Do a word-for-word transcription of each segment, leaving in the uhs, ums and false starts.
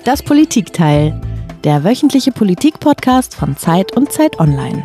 Das Politikteil, der wöchentliche Politik-Podcast von Zeit und Zeit Online.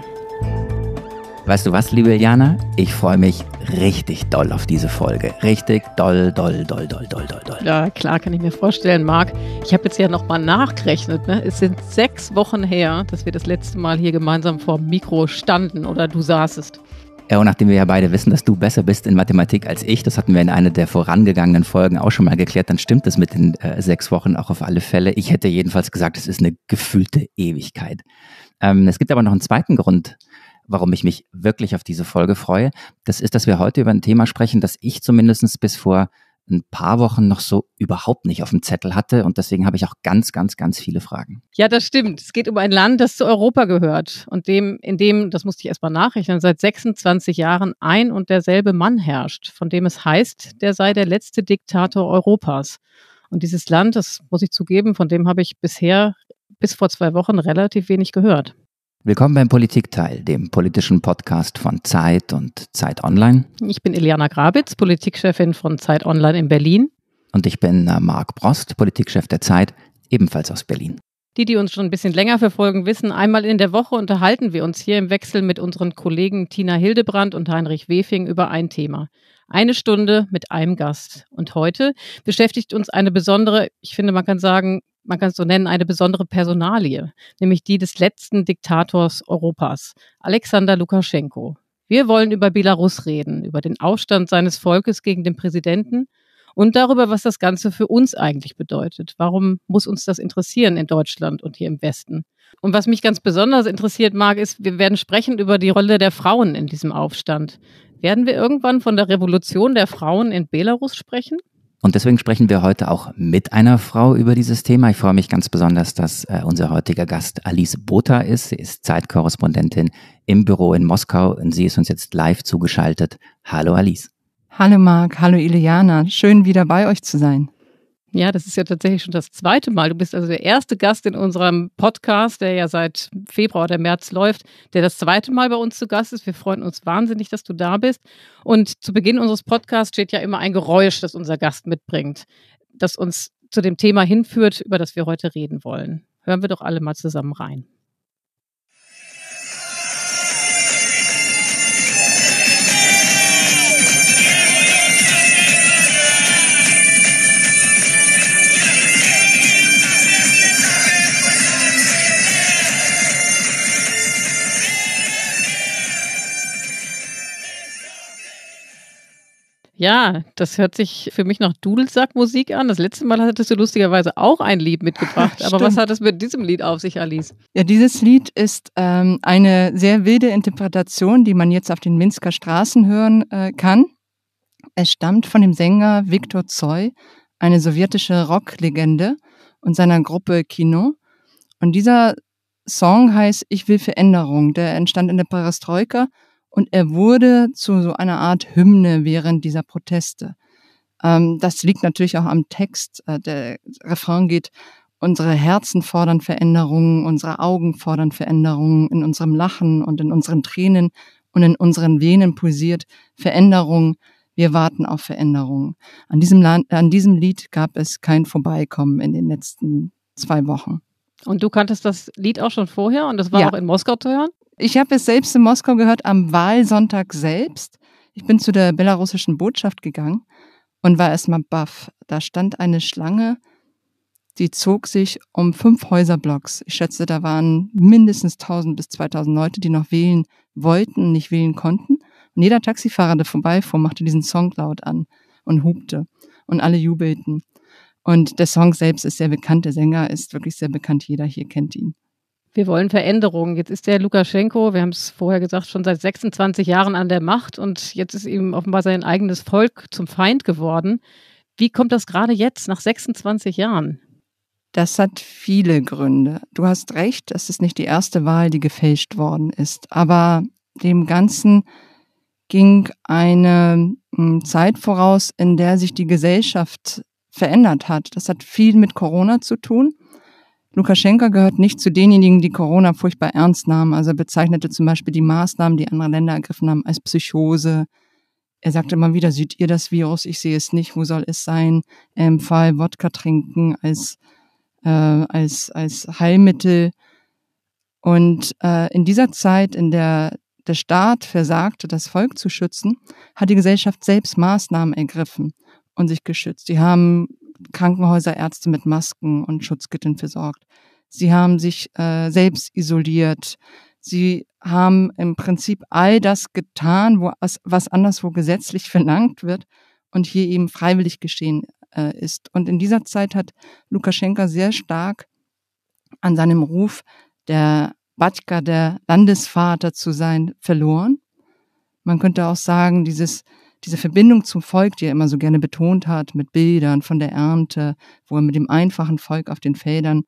Weißt du was, liebe Iliana? Ich freue mich richtig doll auf diese Folge. Richtig doll, doll, doll, doll, doll, doll, doll. Ja, klar, kann ich mir vorstellen, Marc. Ich habe jetzt ja nochmal nachgerechnet. Ne? Es sind sechs Wochen her, dass wir das letzte Mal hier gemeinsam vor dem Mikro standen oder du saßest. Ja, und nachdem wir ja beide wissen, dass du besser bist in Mathematik als ich, das hatten wir in einer der vorangegangenen Folgen auch schon mal geklärt, dann stimmt das mit den äh, sechs Wochen auch auf alle Fälle. Ich hätte jedenfalls gesagt, es ist eine gefühlte Ewigkeit. Ähm, es gibt aber noch einen zweiten Grund, warum ich mich wirklich auf diese Folge freue. Das ist, dass wir heute über ein Thema sprechen, das ich zumindest bis vor ein paar Wochen noch so überhaupt nicht auf dem Zettel hatte. Und deswegen habe ich auch ganz, ganz, ganz viele Fragen. Ja, das stimmt. Es geht um ein Land, das zu Europa gehört und dem, in dem, das musste ich erst mal nachrechnen, seit sechsundzwanzig Jahren ein und derselbe Mann herrscht, von dem es heißt, der sei der letzte Diktator Europas. Und dieses Land, das muss ich zugeben, von dem habe ich bisher bis vor zwei Wochen relativ wenig gehört. Willkommen beim Politikteil, dem politischen Podcast von Zeit und Zeit Online. Ich bin Iliana Grabitz, Politikchefin von Zeit Online in Berlin. Und ich bin äh, Marc Brost, Politikchef der Zeit, ebenfalls aus Berlin. Die, die uns schon ein bisschen länger verfolgen, wissen, einmal in der Woche unterhalten wir uns hier im Wechsel mit unseren Kollegen Tina Hildebrandt und Heinrich Wefing über ein Thema. Eine Stunde mit einem Gast. Und heute beschäftigt uns eine besondere, ich finde, man kann sagen, man kann es so nennen, eine besondere Personalie, nämlich die des letzten Diktators Europas, Alexander Lukaschenko. Wir wollen über Belarus reden, über den Aufstand seines Volkes gegen den Präsidenten und darüber, was das Ganze für uns eigentlich bedeutet. Warum muss uns das interessieren in Deutschland und hier im Westen? Und was mich ganz besonders interessiert, Marc, ist, wir werden sprechen über die Rolle der Frauen in diesem Aufstand. Werden wir irgendwann von der Revolution der Frauen in Belarus sprechen? Und deswegen sprechen wir heute auch mit einer Frau über dieses Thema. Ich freue mich ganz besonders, dass äh, unser heutiger Gast Alice Botha ist. Sie ist Zeitkorrespondentin im Büro in Moskau und sie ist uns jetzt live zugeschaltet. Hallo Alice. Hallo Marc, hallo Iliana. Schön wieder bei euch zu sein. Ja, das ist ja tatsächlich schon das zweite Mal. Du bist also der erste Gast in unserem Podcast, der ja seit Februar oder März läuft, der das zweite Mal bei uns zu Gast ist. Wir freuen uns wahnsinnig, dass du da bist. Und zu Beginn unseres Podcasts steht ja immer ein Geräusch, das unser Gast mitbringt, das uns zu dem Thema hinführt, über das wir heute reden wollen. Hören wir doch alle mal zusammen rein. Ja, das hört sich für mich nach Dudelsackmusik an. Das letzte Mal hattest du lustigerweise auch ein Lied mitgebracht. Aber was hat es mit diesem Lied auf sich, Alice? Ja, dieses Lied ist ähm, eine sehr wilde Interpretation, die man jetzt auf den Minsker Straßen hören äh, kann. Es stammt von dem Sänger Viktor Tsoi, eine sowjetische Rocklegende, und seiner Gruppe Kino. Und dieser Song heißt Ich will Veränderung. Der entstand in der Perestroika. Und er wurde zu so einer Art Hymne während dieser Proteste. Ähm, das liegt natürlich auch am Text. Äh, der Refrain geht, unsere Herzen fordern Veränderungen, unsere Augen fordern Veränderungen, in unserem Lachen und in unseren Tränen und in unseren Venen pulsiert Veränderung. Wir warten auf Veränderung. An diesem, Land, an diesem Lied gab es kein Vorbeikommen in den letzten zwei Wochen. Und du kanntest das Lied auch schon vorher und das war ja. auch in Moskau zu hören? Ich habe es selbst in Moskau gehört am Wahlsonntag selbst. Ich bin zu der belarussischen Botschaft gegangen und war erstmal baff. Da stand eine Schlange, die zog sich um fünf Häuserblocks. Ich schätze, da waren mindestens tausend bis zweitausend Leute, die noch wählen wollten, nicht wählen konnten. Und jeder Taxifahrer, der vorbeifuhr, machte diesen Song laut an und hupte. Und alle jubelten. Und der Song selbst ist sehr bekannt. Der Sänger ist wirklich sehr bekannt. Jeder hier kennt ihn. Wir wollen Veränderungen. Jetzt ist der Lukaschenko, wir haben es vorher gesagt, schon seit sechsundzwanzig Jahren an der Macht und jetzt ist ihm offenbar sein eigenes Volk zum Feind geworden. Wie kommt das gerade jetzt, nach sechsundzwanzig Jahren? Das hat viele Gründe. Du hast recht, es ist nicht die erste Wahl, die gefälscht worden ist. Aber dem Ganzen ging eine Zeit voraus, in der sich die Gesellschaft verändert hat. Das hat viel mit Corona zu tun. Lukaschenka gehört nicht zu denjenigen, die Corona furchtbar ernst nahmen. Also er bezeichnete zum Beispiel die Maßnahmen, die andere Länder ergriffen haben, als Psychose. Er sagte immer wieder, seht ihr das Virus? Ich sehe es nicht. Wo soll es sein? Er empfahl Wodka trinken als äh, als, als Heilmittel. Und äh, in dieser Zeit, in der der Staat versagte, das Volk zu schützen, hat die Gesellschaft selbst Maßnahmen ergriffen und sich geschützt. Sie haben Krankenhäuser, Ärzte mit Masken und Schutzkitteln versorgt. Sie haben sich äh, selbst isoliert. Sie haben im Prinzip all das getan, wo, was, was anderswo gesetzlich verlangt wird und hier eben freiwillig geschehen äh, ist. Und in dieser Zeit hat Lukaschenka sehr stark an seinem Ruf, der Batjka, der Landesvater zu sein, verloren. Man könnte auch sagen, dieses, diese Verbindung zum Volk, die er immer so gerne betont hat, mit Bildern von der Ernte, wo er mit dem einfachen Volk auf den Feldern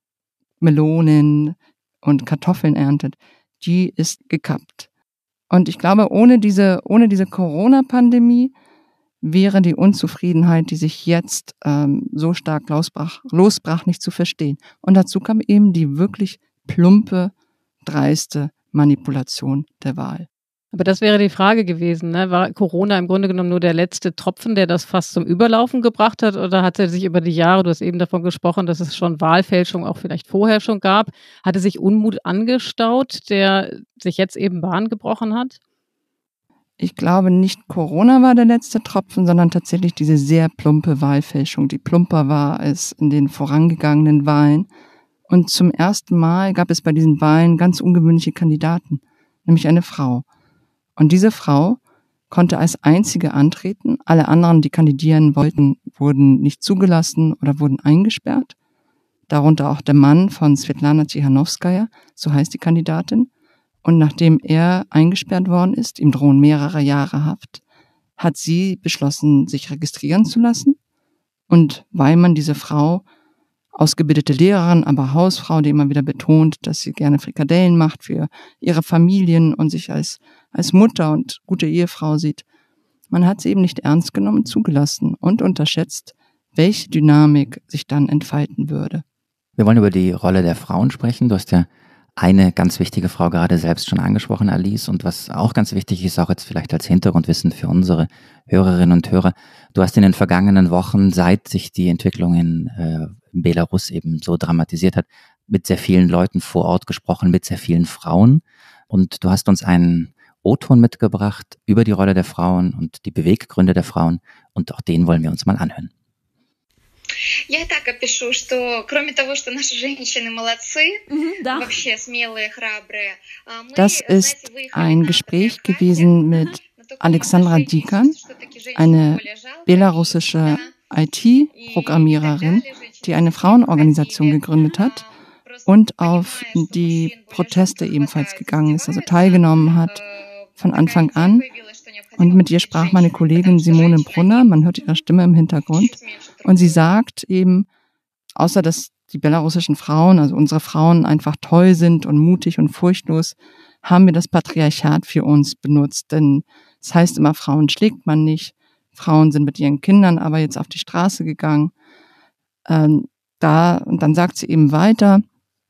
Melonen und Kartoffeln erntet, die ist gekappt. Und ich glaube, ohne diese, ohne diese Corona-Pandemie wäre die Unzufriedenheit, die sich jetzt ähm, so stark losbrach, losbrach, nicht zu verstehen. Und dazu kam eben die wirklich plumpe, dreiste Manipulation der Wahl. Aber das wäre die Frage gewesen, ne? War Corona im Grunde genommen nur der letzte Tropfen, der das fast zum Überlaufen gebracht hat? Oder hat er sich über die Jahre, du hast eben davon gesprochen, dass es schon Wahlfälschung auch vielleicht vorher schon gab, hatte sich Unmut angestaut, der sich jetzt eben Bahn gebrochen hat? Ich glaube, nicht Corona war der letzte Tropfen, sondern tatsächlich diese sehr plumpe Wahlfälschung, die plumper war als in den vorangegangenen Wahlen. Und zum ersten Mal gab es bei diesen Wahlen ganz ungewöhnliche Kandidaten, nämlich eine Frau. Und diese Frau konnte als einzige antreten. Alle anderen, die kandidieren wollten, wurden nicht zugelassen oder wurden eingesperrt. Darunter auch der Mann von Svetlana Tsikhanouskaya, so heißt die Kandidatin. Und nachdem er eingesperrt worden ist, ihm drohen mehrere Jahre Haft, hat sie beschlossen, sich registrieren zu lassen. Und weil man diese Frau, ausgebildete Lehrerin, aber Hausfrau, die immer wieder betont, dass sie gerne Frikadellen macht für ihre Familien und sich als, als Mutter und gute Ehefrau sieht. Man hat sie eben nicht ernst genommen, zugelassen und unterschätzt, welche Dynamik sich dann entfalten würde. Wir wollen über die Rolle der Frauen sprechen. Du hast ja eine ganz wichtige Frau gerade selbst schon angesprochen, Alice. Und was auch ganz wichtig ist, auch jetzt vielleicht als Hintergrundwissen für unsere Hörerinnen und Hörer. Du hast in den vergangenen Wochen, seit sich die Entwicklung in, äh, in Belarus eben so dramatisiert hat, mit sehr vielen Leuten vor Ort gesprochen, mit sehr vielen Frauen. Und du hast uns einen O-Ton mitgebracht über die Rolle der Frauen und die Beweggründe der Frauen. Und auch den wollen wir uns mal anhören. Я и так опишу, что кроме того, что наши женщины молодцы, вообще смелые, храбрые. Das ist ein Gespräch gewesen mit Alexandra Dikan, eine belarussische I T-Programmiererin, die eine Frauenorganisation gegründet hat und auf die Proteste ebenfalls gegangen ist, also teilgenommen hat von Anfang an. Und mit ihr sprach meine Kollegin Simone Brunner, man hört ihre Stimme im Hintergrund. Und sie sagt eben, außer dass die belarussischen Frauen, also unsere Frauen einfach toll sind und mutig und furchtlos, haben wir das Patriarchat für uns benutzt. Denn es heißt immer, Frauen schlägt man nicht. Frauen sind mit ihren Kindern aber jetzt auf die Straße gegangen. Ähm, da, und dann sagt sie eben weiter,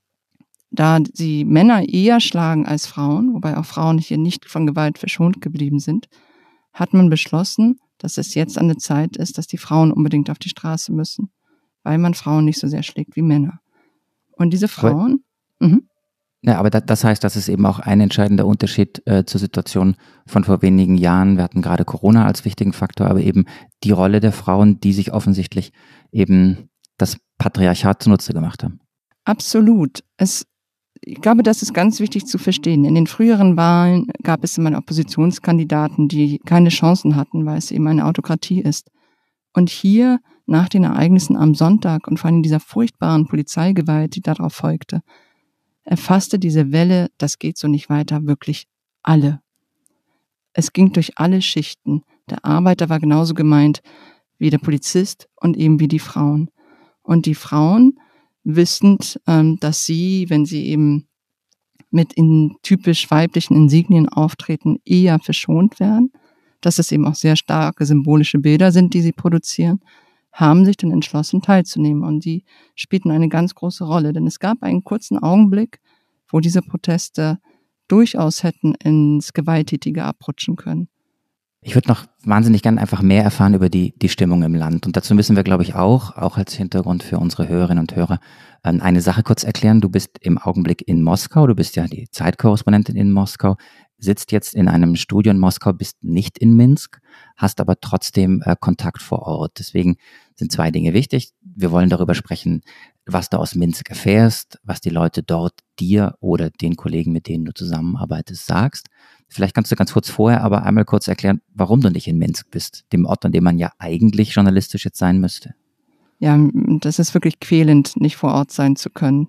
da sie Männer eher schlagen als Frauen, wobei auch Frauen hier nicht von Gewalt verschont geblieben sind, hat man beschlossen, dass es jetzt an der Zeit ist, dass die Frauen unbedingt auf die Straße müssen, weil man Frauen nicht so sehr schlägt wie Männer. Und diese Frauen... Aber, mhm. Ja, aber das, das heißt, das ist eben auch ein entscheidender Unterschied äh, zur Situation von vor wenigen Jahren. Wir hatten gerade Corona als wichtigen Faktor, aber eben die Rolle der Frauen, die sich offensichtlich eben das Patriarchat zunutze gemacht haben. Absolut. Es Ich glaube, das ist ganz wichtig zu verstehen. In den früheren Wahlen gab es immer Oppositionskandidaten, die keine Chancen hatten, weil es eben eine Autokratie ist. Und hier, nach den Ereignissen am Sonntag und vor allem dieser furchtbaren Polizeigewalt, die darauf folgte, erfasste diese Welle, das geht so nicht weiter, wirklich alle. Es ging durch alle Schichten. Der Arbeiter war genauso gemeint wie der Polizist und eben wie die Frauen. Und die Frauen, wissend, ähm, dass sie, wenn sie eben mit in typisch weiblichen Insignien auftreten, eher verschont werden, dass es eben auch sehr starke symbolische Bilder sind, die sie produzieren, haben sich dann entschlossen, teilzunehmen. Und die spielten eine ganz große Rolle. Denn es gab einen kurzen Augenblick, wo diese Proteste durchaus hätten ins Gewalttätige abrutschen können. Ich würde noch wahnsinnig gern einfach mehr erfahren über die, die Stimmung im Land. Und dazu müssen wir, glaube ich, auch, auch als Hintergrund für unsere Hörerinnen und Hörer, eine Sache kurz erklären. Du bist im Augenblick in Moskau, du bist ja die Zeitkorrespondentin in Moskau, sitzt jetzt in einem Studio in Moskau, bist nicht in Minsk, hast aber trotzdem äh, Kontakt vor Ort. Deswegen sind zwei Dinge wichtig. Wir wollen darüber sprechen, was du aus Minsk erfährst, was die Leute dort dir oder den Kollegen, mit denen du zusammenarbeitest, sagst. Vielleicht kannst du ganz kurz vorher aber einmal kurz erklären, warum du nicht in Minsk bist, dem Ort, an dem man ja eigentlich journalistisch jetzt sein müsste. Ja, das ist wirklich quälend, nicht vor Ort sein zu können.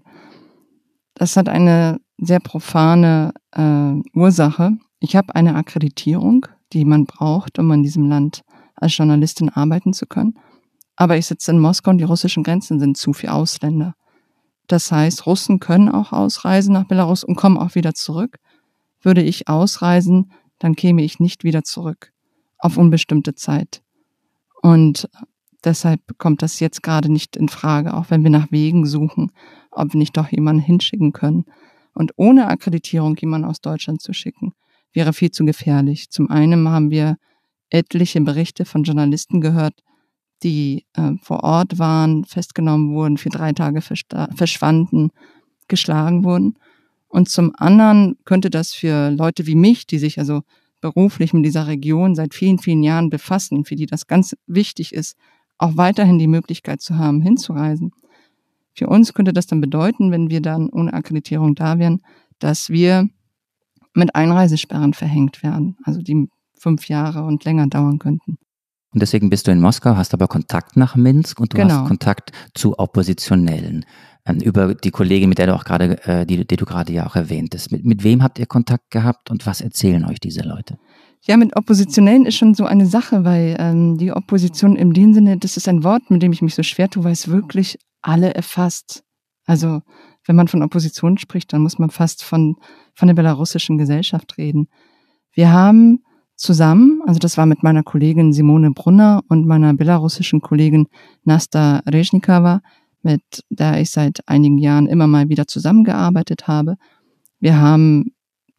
Das hat eine sehr profane äh, Ursache. Ich habe eine Akkreditierung, die man braucht, um in diesem Land als Journalistin arbeiten zu können. Aber ich sitze in Moskau und die russischen Grenzen sind zu für Ausländer. Das heißt, Russen können auch ausreisen nach Belarus und kommen auch wieder zurück. Würde ich ausreisen, dann käme ich nicht wieder zurück auf unbestimmte Zeit. Und deshalb kommt das jetzt gerade nicht in Frage, auch wenn wir nach Wegen suchen, ob wir nicht doch jemanden hinschicken können. Und ohne Akkreditierung jemanden aus Deutschland zu schicken, wäre viel zu gefährlich. Zum einen haben wir etliche Berichte von Journalisten gehört, die äh, vor Ort waren, festgenommen wurden, für drei Tage versta- verschwanden, geschlagen wurden. Und zum anderen könnte das für Leute wie mich, die sich also beruflich mit dieser Region seit vielen, vielen Jahren befassen, für die das ganz wichtig ist, auch weiterhin die Möglichkeit zu haben, hinzureisen. Für uns könnte das dann bedeuten, wenn wir dann ohne Akkreditierung da wären, dass wir mit Einreisesperren verhängt werden, also die fünf Jahre und länger dauern könnten. Und deswegen bist du in Moskau, hast aber Kontakt nach Minsk und du Genau. hast Kontakt zu Oppositionellen. Über die Kollegin, mit der du auch gerade, äh, die, die du gerade ja auch erwähntest. Mit, mit wem habt ihr Kontakt gehabt und was erzählen euch diese Leute? Ja, mit Oppositionellen ist schon so eine Sache, weil ähm, die Opposition in dem Sinne, das ist ein Wort, mit dem ich mich so schwer tue, weil es wirklich alle erfasst. Also wenn man von Opposition spricht, dann muss man fast von, von der belarussischen Gesellschaft reden. Wir haben zusammen, also das war mit meiner Kollegin Simone Brunner und meiner belarussischen Kollegin Nasta Reznikova, mit der ich seit einigen Jahren immer mal wieder zusammengearbeitet habe. Wir haben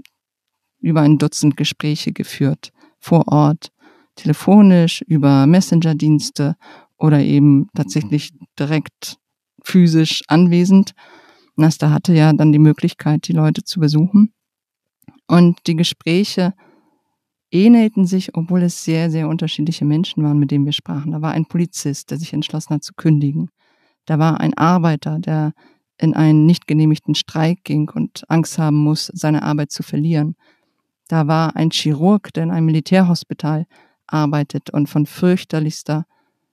über ein Dutzend Gespräche geführt, vor Ort, telefonisch, über Messenger-Dienste oder eben tatsächlich direkt physisch anwesend. Nasta hatte ja dann die Möglichkeit, die Leute zu besuchen. Und die Gespräche ähnelten sich, obwohl es sehr, sehr unterschiedliche Menschen waren, mit denen wir sprachen. Da war ein Polizist, der sich entschlossen hat zu kündigen. Da war ein Arbeiter, der in einen nicht genehmigten Streik ging und Angst haben muss, seine Arbeit zu verlieren. Da war ein Chirurg, der in einem Militärhospital arbeitet und von fürchterlichster,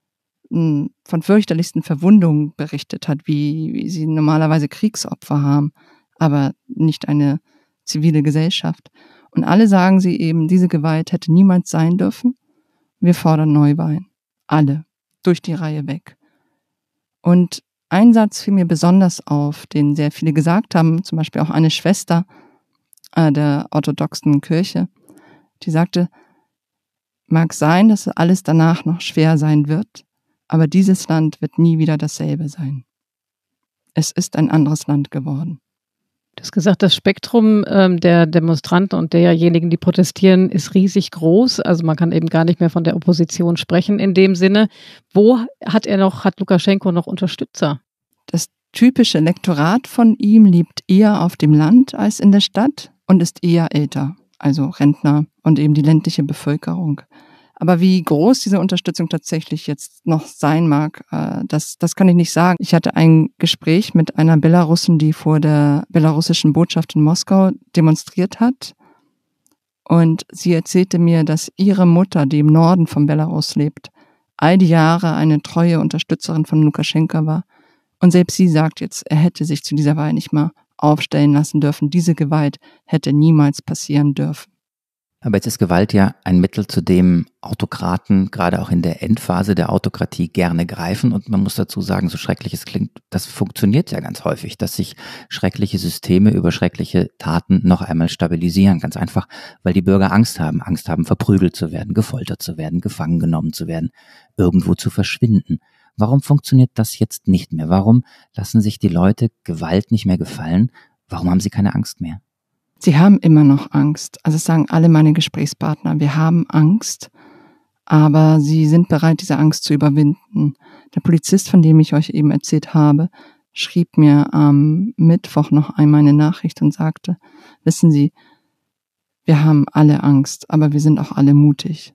von fürchterlichsten Verwundungen berichtet hat, wie, wie sie normalerweise Kriegsopfer haben, aber nicht eine zivile Gesellschaft. Und alle sagen sie eben, diese Gewalt hätte niemals sein dürfen. Wir fordern Neuwahlen. Alle. Durch die Reihe weg. Und ein Satz fiel mir besonders auf, den sehr viele gesagt haben, zum Beispiel auch eine Schwester äh, der orthodoxen Kirche, die sagte, mag sein, dass alles danach noch schwer sein wird, aber dieses Land wird nie wieder dasselbe sein. Es ist ein anderes Land geworden. Du hast gesagt, das Spektrum ähm, der Demonstranten und derjenigen, die protestieren, ist riesig groß. Also man kann eben gar nicht mehr von der Opposition sprechen in dem Sinne. Wo hat er noch, hat Lukaschenko noch Unterstützer? Das typische Elektorat von ihm lebt eher auf dem Land als in der Stadt und ist eher älter, also Rentner und eben die ländliche Bevölkerung. Aber wie groß diese Unterstützung tatsächlich jetzt noch sein mag, das, das kann ich nicht sagen. Ich hatte ein Gespräch mit einer Belarusin, die vor der belarussischen Botschaft in Moskau demonstriert hat. Und sie erzählte mir, dass ihre Mutter, die im Norden von Belarus lebt, all die Jahre eine treue Unterstützerin von Lukaschenka war. Und selbst sie sagt jetzt, er hätte sich zu dieser Wahl nicht mal aufstellen lassen dürfen. Diese Gewalt hätte niemals passieren dürfen. Aber jetzt ist Gewalt ja ein Mittel, zu dem Autokraten gerade auch in der Endphase der Autokratie gerne greifen. Und man muss dazu sagen, so schrecklich es klingt, das funktioniert ja ganz häufig, dass sich schreckliche Systeme über schreckliche Taten noch einmal stabilisieren. Ganz einfach, weil die Bürger Angst haben. Angst haben, verprügelt zu werden, gefoltert zu werden, gefangen genommen zu werden, irgendwo zu verschwinden. Warum funktioniert das jetzt nicht mehr? Warum lassen sich die Leute Gewalt nicht mehr gefallen? Warum haben sie keine Angst mehr? Sie haben immer noch Angst. Also das sagen alle meine Gesprächspartner. Wir haben Angst, aber sie sind bereit, diese Angst zu überwinden. Der Polizist, von dem ich euch eben erzählt habe, schrieb mir am Mittwoch noch einmal eine Nachricht und sagte, wissen Sie, wir haben alle Angst, aber wir sind auch alle mutig.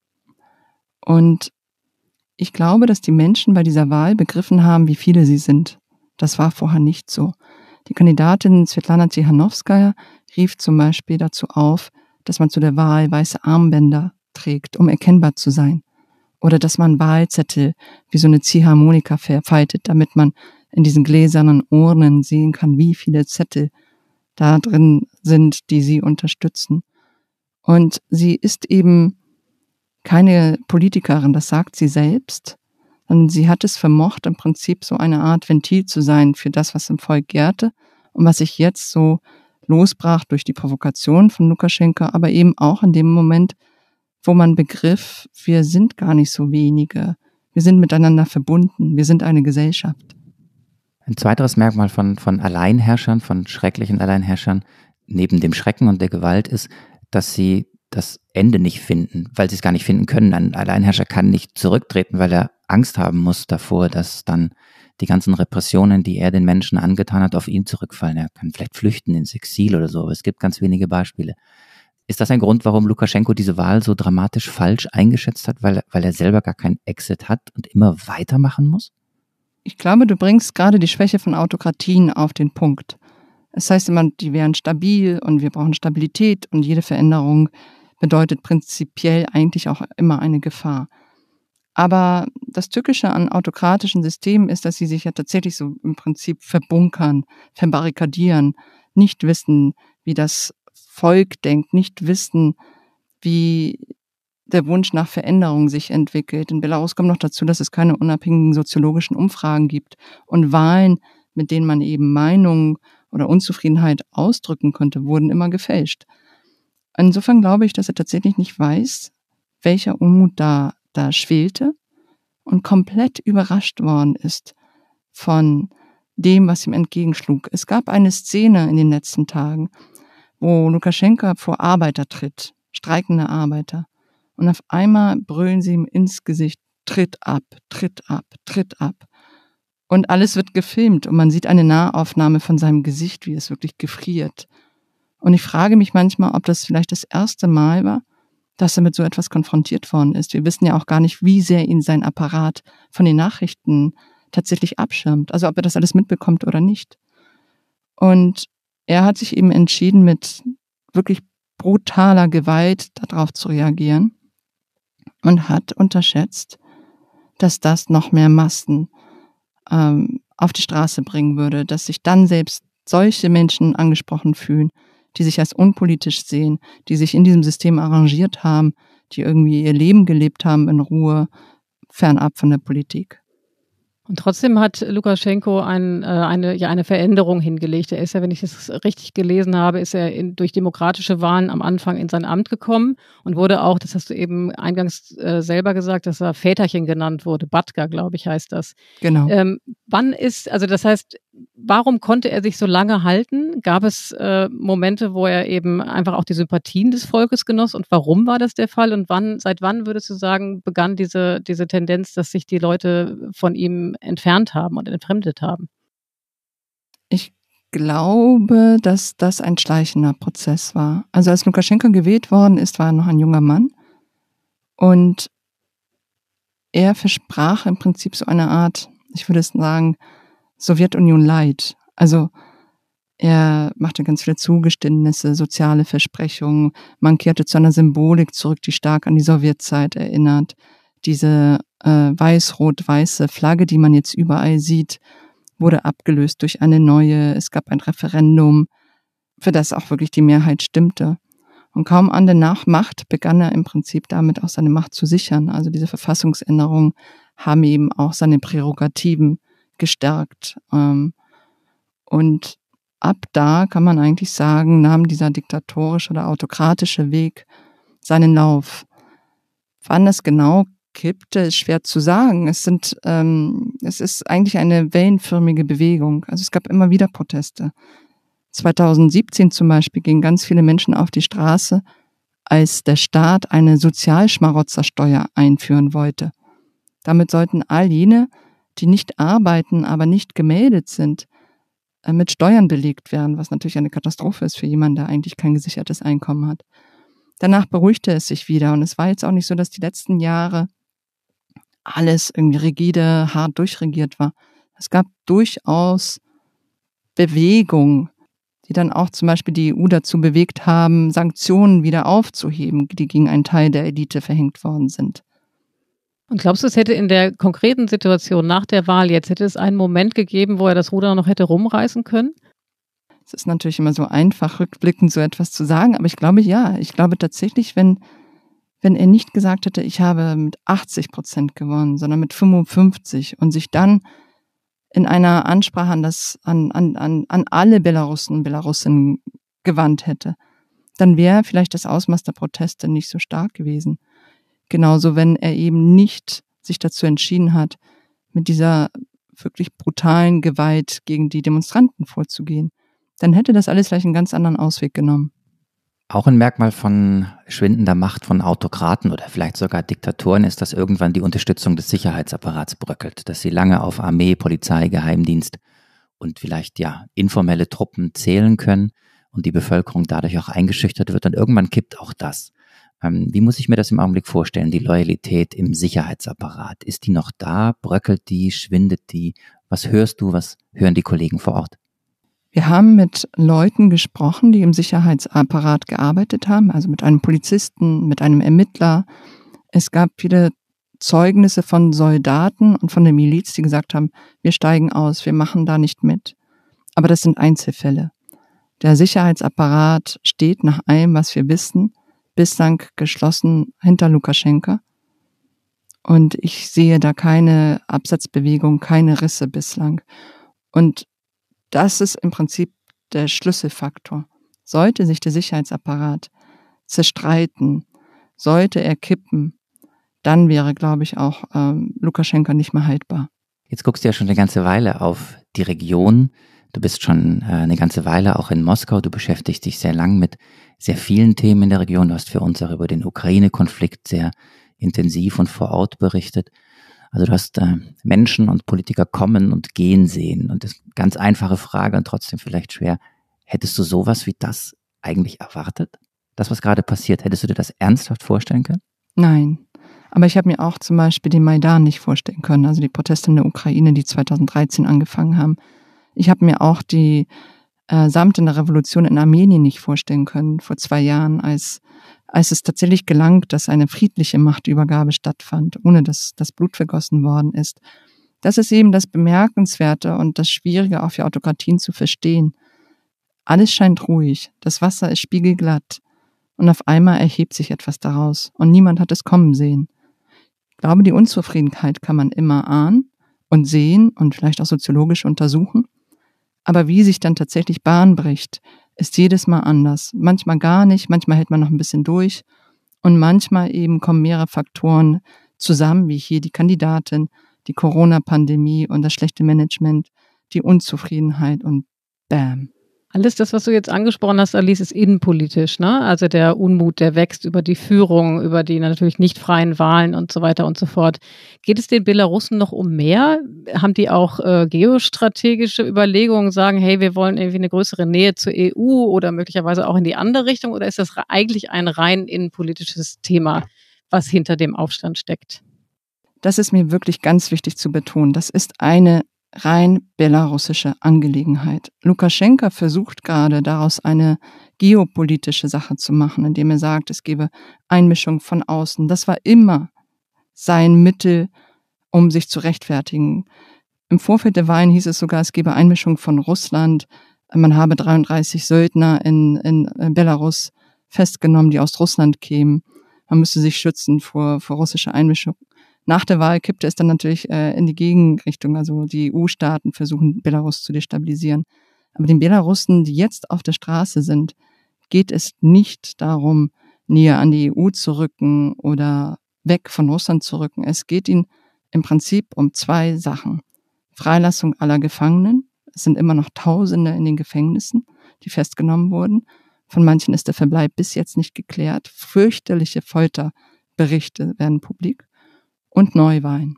Und ich glaube, dass die Menschen bei dieser Wahl begriffen haben, wie viele sie sind. Das war vorher nicht so. Die Kandidatin Svetlana Tsikhanowskaja rief zum Beispiel dazu auf, dass man zu der Wahl weiße Armbänder trägt, um erkennbar zu sein. Oder dass man Wahlzettel wie so eine Ziehharmonika faltet, damit man in diesen gläsernen Urnen sehen kann, wie viele Zettel da drin sind, die sie unterstützen. Und sie ist eben keine Politikerin, das sagt sie selbst, sondern sie hat es vermocht, im Prinzip so eine Art Ventil zu sein für das, was im Volk gärte und was sich jetzt so losbrach durch die Provokation von Lukaschenka, aber eben auch in dem Moment, wo man begriff, wir sind gar nicht so wenige, wir sind miteinander verbunden, wir sind eine Gesellschaft. Ein zweiteres Merkmal von, von Alleinherrschern, von schrecklichen Alleinherrschern, neben dem Schrecken und der Gewalt ist, dass sie das Ende nicht finden, weil sie es gar nicht finden können. Ein Alleinherrscher kann nicht zurücktreten, weil er Angst haben muss davor, dass dann die ganzen Repressionen, die er den Menschen angetan hat, auf ihn zurückfallen. Er kann vielleicht flüchten ins Exil oder so, aber es gibt ganz wenige Beispiele. Ist das ein Grund, warum Lukaschenko diese Wahl so dramatisch falsch eingeschätzt hat, weil, weil er selber gar keinen Exit hat und immer weitermachen muss? Ich glaube, du bringst gerade die Schwäche von Autokratien auf den Punkt. Es heißt immer, die wären stabil und wir brauchen Stabilität und jede Veränderung bedeutet prinzipiell eigentlich auch immer eine Gefahr. Aber das Tückische an autokratischen Systemen ist, dass sie sich ja tatsächlich so im Prinzip verbunkern, verbarrikadieren, nicht wissen, wie das Volk denkt, nicht wissen, wie der Wunsch nach Veränderung sich entwickelt. In Belarus kommt noch dazu, dass es keine unabhängigen soziologischen Umfragen gibt und Wahlen, mit denen man eben Meinungen oder Unzufriedenheit ausdrücken konnte, wurden immer gefälscht. Insofern glaube ich, dass er tatsächlich nicht weiß, welcher Unmut da, da schwelte und komplett überrascht worden ist von dem, was ihm entgegenschlug. Es gab eine Szene in den letzten Tagen, wo Lukaschenka vor Arbeiter tritt, streikende Arbeiter. Und auf einmal brüllen sie ihm ins Gesicht, tritt ab, tritt ab, tritt ab. Und alles wird gefilmt und man sieht eine Nahaufnahme von seinem Gesicht, wie es wirklich gefriert. Und ich frage mich manchmal, ob das vielleicht das erste Mal war, dass er mit so etwas konfrontiert worden ist. Wir wissen ja auch gar nicht, wie sehr ihn sein Apparat von den Nachrichten tatsächlich abschirmt. Also ob er das alles mitbekommt oder nicht. Und er hat sich eben entschieden, mit wirklich brutaler Gewalt darauf zu reagieren und hat unterschätzt, dass das noch mehr Massen ähm, auf die Straße bringen würde, dass sich dann selbst solche Menschen angesprochen fühlen, die sich als unpolitisch sehen, die sich in diesem System arrangiert haben, die irgendwie ihr Leben gelebt haben in Ruhe, fernab von der Politik. Und trotzdem hat Lukaschenko ein, äh, eine, ja, eine Veränderung hingelegt. Er ist ja, wenn ich das richtig gelesen habe, ist er in, durch demokratische Wahlen am Anfang in sein Amt gekommen und wurde auch, das hast du eben eingangs äh, selber gesagt, dass er Väterchen genannt wurde. Batka, glaube ich, heißt das. Genau. Ähm, wann ist, also das heißt, warum konnte er sich so lange halten? Gab es äh, Momente, wo er eben einfach auch die Sympathien des Volkes genoss? Und warum war das der Fall? Und wann, seit wann würdest du sagen, begann diese, diese Tendenz, dass sich die Leute von ihm entfernt haben und entfremdet haben? Ich glaube, dass das ein schleichender Prozess war. Also als Lukaschenko gewählt worden ist, war er noch ein junger Mann. Und er versprach im Prinzip so eine Art, ich würde es sagen, Sowjetunion Light. Also er machte ganz viele Zugeständnisse, soziale Versprechungen. Man kehrte zu einer Symbolik zurück, die stark an die Sowjetzeit erinnert. Diese äh, weiß-rot-weiße Flagge, die man jetzt überall sieht, wurde abgelöst durch eine neue. Es gab ein Referendum, für das auch wirklich die Mehrheit stimmte. Und kaum an der Nachmacht begann er im Prinzip damit auch seine Macht zu sichern. Also diese Verfassungsänderungen haben eben auch seine Prärogativen gestärkt. Und ab da kann man eigentlich sagen, nahm dieser diktatorische oder autokratische Weg seinen Lauf. Wann das genau kippte, ist schwer zu sagen. Es sind, ähm, es ist eigentlich eine wellenförmige Bewegung. Also es gab immer wieder Proteste. zweitausendsiebzehn zum Beispiel gingen ganz viele Menschen auf die Straße, als der Staat eine Sozialschmarotzersteuer einführen wollte. Damit sollten all jene, die nicht arbeiten, aber nicht gemeldet sind, mit Steuern belegt werden, was natürlich eine Katastrophe ist für jemanden, der eigentlich kein gesichertes Einkommen hat. Danach beruhigte es sich wieder und es war jetzt auch nicht so, dass die letzten Jahre alles irgendwie rigide, hart durchregiert war. Es gab durchaus Bewegung, die dann auch zum Beispiel die E U dazu bewegt haben, Sanktionen wieder aufzuheben, die gegen einen Teil der Elite verhängt worden sind. Und glaubst du, es hätte in der konkreten Situation nach der Wahl jetzt, hätte es einen Moment gegeben, wo er das Ruder noch hätte rumreißen können? Es ist natürlich immer so einfach, rückblickend so etwas zu sagen, aber ich glaube ja. Ich glaube tatsächlich, wenn, wenn er nicht gesagt hätte, ich habe mit achtzig Prozent gewonnen, sondern mit fünfundfünfzig und sich dann in einer Ansprache an, das, an, an, an, an alle Belarussen und Belarusinnen gewandt hätte, dann wäre vielleicht das Ausmaß der Proteste nicht so stark gewesen. Genauso, wenn er eben nicht sich dazu entschieden hat, mit dieser wirklich brutalen Gewalt gegen die Demonstranten vorzugehen, dann hätte das alles vielleicht einen ganz anderen Ausweg genommen. Auch ein Merkmal von schwindender Macht von Autokraten oder vielleicht sogar Diktatoren ist, dass irgendwann die Unterstützung des Sicherheitsapparats bröckelt, dass sie lange auf Armee, Polizei, Geheimdienst und vielleicht ja informelle Truppen zählen können und die Bevölkerung dadurch auch eingeschüchtert wird und irgendwann kippt auch das. Wie muss ich mir das im Augenblick vorstellen, die Loyalität im Sicherheitsapparat? Ist die noch da? Bröckelt die? Schwindet die? Was hörst du? Was hören die Kollegen vor Ort? Wir haben mit Leuten gesprochen, die im Sicherheitsapparat gearbeitet haben, also mit einem Polizisten, mit einem Ermittler. Es gab viele Zeugnisse von Soldaten und von der Miliz, die gesagt haben, wir steigen aus, wir machen da nicht mit. Aber das sind Einzelfälle. Der Sicherheitsapparat steht nach allem, was wir wissen, bislang geschlossen hinter Lukaschenka. Und ich sehe da keine Absatzbewegung, keine Risse bislang. Und das ist im Prinzip der Schlüsselfaktor. Sollte sich der Sicherheitsapparat zerstreiten, sollte er kippen, dann wäre, glaube ich, auch ähm, Lukaschenka nicht mehr haltbar. Jetzt guckst du ja schon eine ganze Weile auf die Region. Du bist schon äh, eine ganze Weile auch in Moskau. Du beschäftigst dich sehr lang mit sehr vielen Themen in der Region. Du hast für uns auch über den Ukraine-Konflikt sehr intensiv und vor Ort berichtet. Also du hast äh, Menschen und Politiker kommen und gehen sehen. Und das ist eine ganz einfache Frage und trotzdem vielleicht schwer. Hättest du sowas wie das eigentlich erwartet? Das, was gerade passiert, hättest du dir das ernsthaft vorstellen können? Nein. Aber ich habe mir auch zum Beispiel den Maidan nicht vorstellen können, also die Proteste in der Ukraine, die zweitausenddreizehn angefangen haben. Ich habe mir auch die äh, samtene Revolution in Armenien nicht vorstellen können, vor zwei Jahren, als, als es tatsächlich gelang, dass eine friedliche Machtübergabe stattfand, ohne dass das Blut vergossen worden ist. Das ist eben das Bemerkenswerte und das Schwierige auch für Autokratien zu verstehen. Alles scheint ruhig, das Wasser ist spiegelglatt und auf einmal erhebt sich etwas daraus und niemand hat es kommen sehen. Ich glaube, die Unzufriedenheit kann man immer ahnen und sehen und vielleicht auch soziologisch untersuchen. Aber wie sich dann tatsächlich Bahn bricht, ist jedes Mal anders. Manchmal gar nicht, manchmal hält man noch ein bisschen durch und manchmal eben kommen mehrere Faktoren zusammen, wie hier die Kandidatin, die Corona-Pandemie und das schlechte Management, die Unzufriedenheit und bam. Alles das, was du jetzt angesprochen hast, Alice, ist innenpolitisch, ne? Also der Unmut, der wächst über die Führung, über die natürlich nicht freien Wahlen und so weiter und so fort. Geht es den Belarussen noch um mehr? Haben die auch äh, geostrategische Überlegungen, sagen, hey, wir wollen irgendwie eine größere Nähe zur E U oder möglicherweise auch in die andere Richtung? Oder ist das eigentlich ein rein innenpolitisches Thema, was hinter dem Aufstand steckt? Das ist mir wirklich ganz wichtig zu betonen. Das ist eine rein belarussische Angelegenheit. Lukaschenka versucht gerade daraus eine geopolitische Sache zu machen, indem er sagt, es gebe Einmischung von außen. Das war immer sein Mittel, um sich zu rechtfertigen. Im Vorfeld der Wahlen hieß es sogar, es gebe Einmischung von Russland. Man habe dreiunddreißig Söldner in, in Belarus festgenommen, die aus Russland kämen. Man müsste sich schützen vor, vor russischer Einmischung. Nach der Wahl kippte es dann natürlich äh, in die Gegenrichtung, also die E U-Staaten versuchen, Belarus zu destabilisieren. Aber den Belarussen, die jetzt auf der Straße sind, geht es nicht darum, näher an die E U zu rücken oder weg von Russland zu rücken. Es geht ihnen im Prinzip um zwei Sachen. Freilassung aller Gefangenen. Es sind immer noch Tausende in den Gefängnissen. die festgenommen wurden. Von manchen ist der Verbleib bis jetzt nicht geklärt. Fürchterliche Folterberichte werden publik. Und Neuwahlen.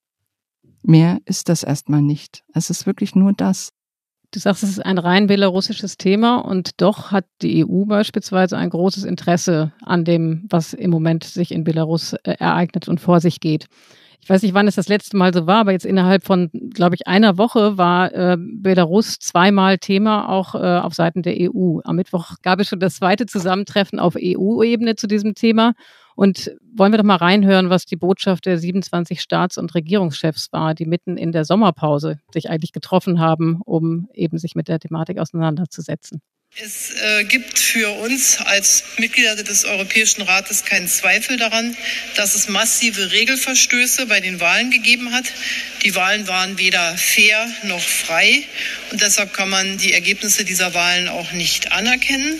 Mehr ist das erstmal nicht. Es ist wirklich nur das. Du sagst, es ist ein rein belarussisches Thema und doch hat die E U beispielsweise ein großes Interesse an dem, was im Moment sich in Belarus äh, ereignet und vor sich geht. Ich weiß nicht, wann es das letzte Mal so war, aber jetzt innerhalb von, glaube ich, einer Woche war äh, Belarus zweimal Thema, auch äh, auf Seiten der E U. Am Mittwoch gab es schon das zweite Zusammentreffen auf E U-Ebene zu diesem Thema. Und wollen wir doch mal reinhören, was die Botschaft der siebenundzwanzig Staats- und Regierungschefs war, die mitten in der Sommerpause sich eigentlich getroffen haben, um eben sich mit der Thematik auseinanderzusetzen. Es äh, gibt für uns als Mitglieder des Europäischen Rates keinen Zweifel daran, dass es massive Regelverstöße bei den Wahlen gegeben hat. Die Wahlen waren weder fair noch frei und deshalb kann man die Ergebnisse dieser Wahlen auch nicht anerkennen.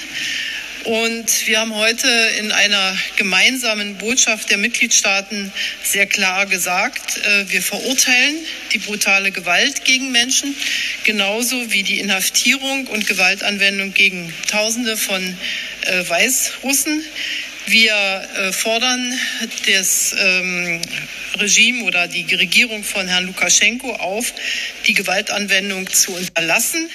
Und wir haben heute in einer gemeinsamen Botschaft der Mitgliedstaaten sehr klar gesagt, wir verurteilen die brutale Gewalt gegen Menschen, genauso wie die Inhaftierung und Gewaltanwendung gegen Tausende von Weißrussen. Wir fordern das Regime oder die Regierung von Herrn Lukaschenko auf, die Gewaltanwendung zu unterlassen.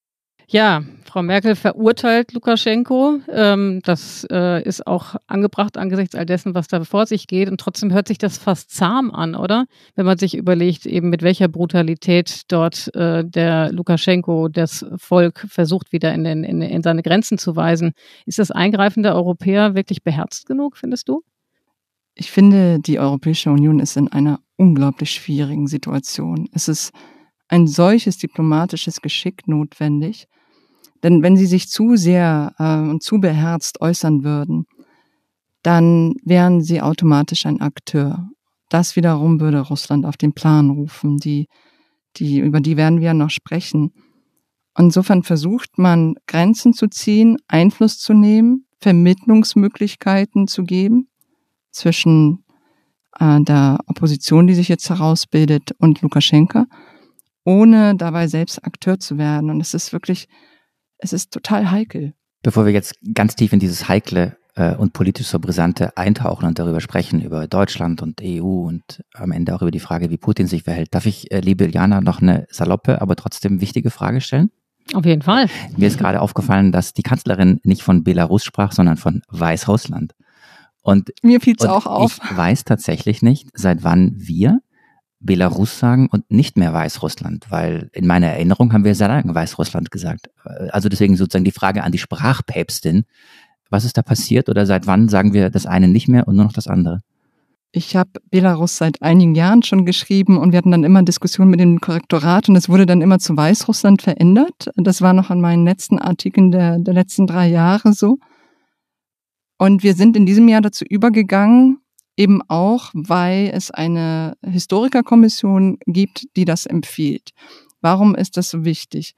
Ja, Frau Merkel verurteilt Lukaschenko. Ähm, das äh, ist auch angebracht angesichts all dessen, was da vor sich geht. Und trotzdem hört sich das fast zahm an, oder? Wenn man sich überlegt, eben mit welcher Brutalität dort äh, der Lukaschenko das Volk versucht, wieder in, den, in, in seine Grenzen zu weisen. Ist das Eingreifen der Europäer wirklich beherzt genug, findest du? Ich finde, die Europäische Union ist in einer unglaublich schwierigen Situation. Es ist ein solches diplomatisches Geschick notwendig. Denn wenn sie sich zu sehr äh, und zu beherzt äußern würden, dann wären sie automatisch ein Akteur. Das wiederum würde Russland auf den Plan rufen. Die, die, über die werden wir noch sprechen. Insofern versucht man, Grenzen zu ziehen, Einfluss zu nehmen, Vermittlungsmöglichkeiten zu geben zwischen äh, der Opposition, die sich jetzt herausbildet, und Lukaschenka, ohne dabei selbst Akteur zu werden. Und es ist wirklich Es ist total heikel. Bevor wir jetzt ganz tief in dieses heikle äh, und politisch so brisante eintauchen und darüber sprechen, über Deutschland und E U und am Ende auch über die Frage, wie Putin sich verhält, darf ich, äh, liebe Jana, noch eine saloppe, aber trotzdem wichtige Frage stellen? Auf jeden Fall. Mir ist gerade aufgefallen, dass die Kanzlerin nicht von Belarus sprach, sondern von Weißrussland. Und mir fiel es auch auf. Ich weiß tatsächlich nicht, seit wann wir Belarus sagen und nicht mehr Weißrussland, weil in meiner Erinnerung haben wir sehr lange Weißrussland gesagt. Also deswegen sozusagen die Frage an die Sprachpäpstin, was ist da passiert oder seit wann sagen wir das eine nicht mehr und nur noch das andere? Ich habe Belarus seit einigen Jahren schon geschrieben und wir hatten dann immer Diskussionen mit dem Korrektorat und es wurde dann immer zu Weißrussland verändert. Das war noch an meinen letzten Artikeln der, der letzten drei Jahre so. Und wir sind in diesem Jahr dazu übergegangen, eben auch, weil es eine Historikerkommission gibt, die das empfiehlt. Warum ist das so wichtig?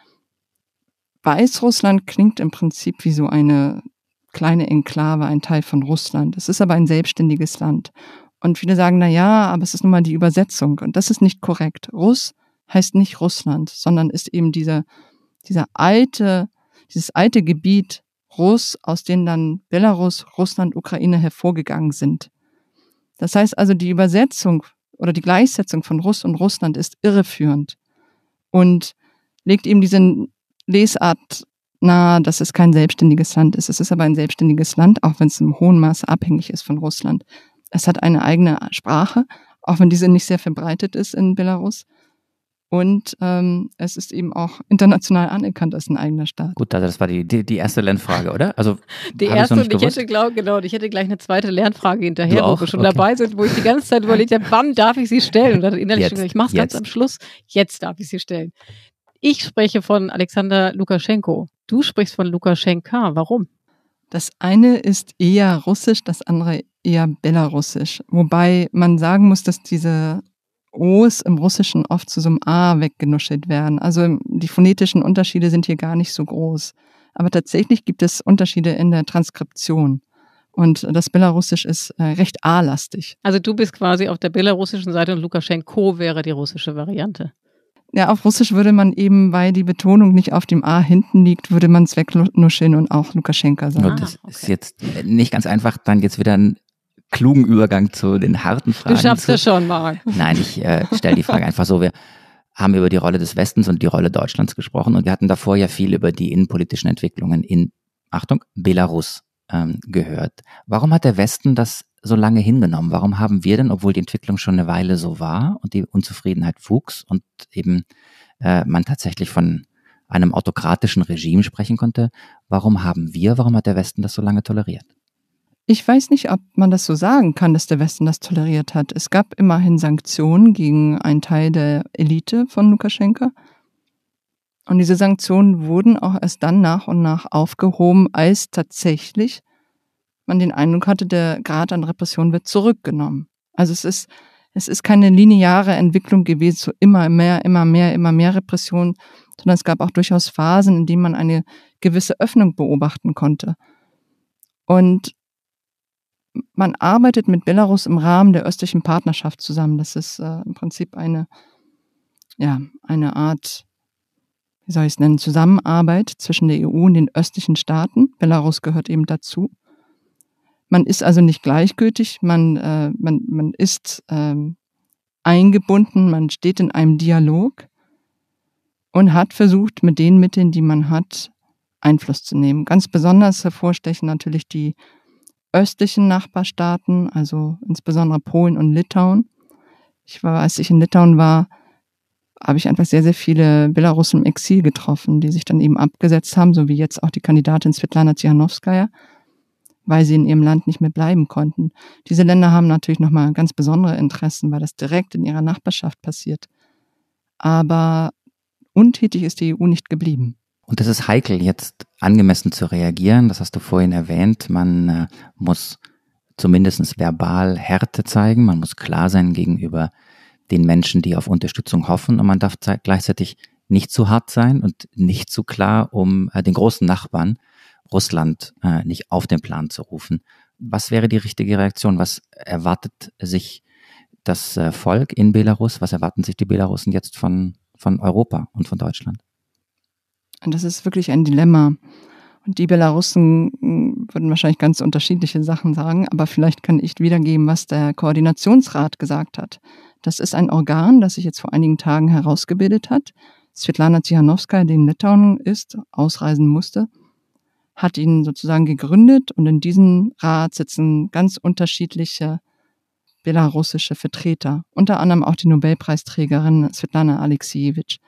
Weißrussland klingt im Prinzip wie so eine kleine Enklave, ein Teil von Russland. Es ist aber ein selbstständiges Land. Und viele sagen, na ja, aber es ist nun mal die Übersetzung. Und das ist nicht korrekt. Russ heißt nicht Russland, sondern ist eben dieser, dieser alte, dieses alte Gebiet Russ, aus dem dann Belarus, Russland, Ukraine hervorgegangen sind. Das heißt also, die Übersetzung oder die Gleichsetzung von Russ und Russland ist irreführend und legt eben diese Lesart nahe, dass es kein selbstständiges Land ist. Es ist aber ein selbstständiges Land, auch wenn es im hohen Maße abhängig ist von Russland. Es hat eine eigene Sprache, auch wenn diese nicht sehr verbreitet ist in Belarus. Und ähm, es ist eben auch international anerkannt als ein eigener Staat. Gut, also das war die, die, die erste Lernfrage, oder? Also die erste, und ich hätte, glaub, genau, ich hätte gleich eine zweite Lernfrage hinterher, wo wir schon okay. dabei sind, wo ich die ganze Zeit überlegt habe, wann darf ich sie stellen? Und dann innerlich schon, ich mache es ganz am Schluss, jetzt darf ich sie stellen. Ich spreche von Alexander Lukaschenko. Du sprichst von Lukaschenka. Warum? Das eine ist eher russisch, das andere eher belarussisch. Wobei man sagen muss, dass diese O's im Russischen oft zu so einem A weggenuschelt werden. Also die phonetischen Unterschiede sind hier gar nicht so groß. Aber tatsächlich gibt es Unterschiede in der Transkription. Und das Belarussisch ist äh, recht A-lastig. Also du bist quasi auf der belarussischen Seite und Lukaschenko wäre die russische Variante. Ja, auf Russisch würde man eben, weil die Betonung nicht auf dem A hinten liegt, würde man es wegnuscheln und auch Lukaschenka sagen. Und das ah, okay. ist jetzt nicht ganz einfach, dann jetzt wieder einen klugen Übergang zu den harten Fragen. Du schaffst das schon, Marc. Nein, ich äh, stelle die Frage einfach so. Wir haben über die Rolle des Westens und die Rolle Deutschlands gesprochen und wir hatten davor ja viel über die innenpolitischen Entwicklungen in, Achtung, Belarus ähm, gehört. Warum hat der Westen das so lange hingenommen? Warum haben wir denn, obwohl die Entwicklung schon eine Weile so war und die Unzufriedenheit wuchs und eben äh, man tatsächlich von einem autokratischen Regime sprechen konnte, warum haben wir, warum hat der Westen das so lange toleriert? Ich weiß nicht, ob man das so sagen kann, dass der Westen das toleriert hat. Es gab immerhin Sanktionen gegen einen Teil der Elite von Lukaschenka. Und diese Sanktionen wurden auch erst dann nach und nach aufgehoben, als tatsächlich man den Eindruck hatte, der Grad an Repression wird zurückgenommen. Also es ist, es ist keine lineare Entwicklung gewesen, so immer mehr, immer mehr, immer mehr Repression, sondern es gab auch durchaus Phasen, in denen man eine gewisse Öffnung beobachten konnte. Und man arbeitet mit Belarus im Rahmen der östlichen Partnerschaft zusammen. Das ist äh, im Prinzip eine, ja, eine Art, wie soll ich es nennen, Zusammenarbeit zwischen der E U und den östlichen Staaten. Belarus gehört eben dazu. Man ist also nicht gleichgültig, man, äh, man, man ist ähm, eingebunden, man steht in einem Dialog und hat versucht, mit den Mitteln, die man hat, Einfluss zu nehmen. Ganz besonders hervorstechen natürlich die östlichen Nachbarstaaten, also insbesondere Polen und Litauen. Ich war, als ich in Litauen war, habe ich einfach sehr, sehr viele Belarussen im Exil getroffen, die sich dann eben abgesetzt haben, so wie jetzt auch die Kandidatin Svetlana Tsikhanouskaya, weil sie in ihrem Land nicht mehr bleiben konnten. Diese Länder haben natürlich nochmal ganz besondere Interessen, weil das direkt in ihrer Nachbarschaft passiert. Aber untätig ist die E U nicht geblieben. Und es ist heikel, jetzt angemessen zu reagieren. Das hast du vorhin erwähnt. Man äh, muss zumindest verbal Härte zeigen. Man muss klar sein gegenüber den Menschen, die auf Unterstützung hoffen. Und man darf gleichzeitig nicht zu hart sein und nicht zu klar, um äh, den großen Nachbarn, Russland, äh, nicht auf den Plan zu rufen. Was wäre die richtige Reaktion? Was erwartet sich das äh, Volk in Belarus? Was erwarten sich die Belarussen jetzt von, von Europa und von Deutschland? Und das ist wirklich ein Dilemma. Und die Belarussen würden wahrscheinlich ganz unterschiedliche Sachen sagen, aber vielleicht kann ich wiedergeben, was der Koordinationsrat gesagt hat. Das ist ein Organ, das sich jetzt vor einigen Tagen herausgebildet hat. Svetlana Tsikhanouskaya, die in Litauen ist, ausreisen musste, hat ihn sozusagen gegründet und in diesem Rat sitzen ganz unterschiedliche belarussische Vertreter, unter anderem auch die Nobelpreisträgerin Svetlana Alexievich.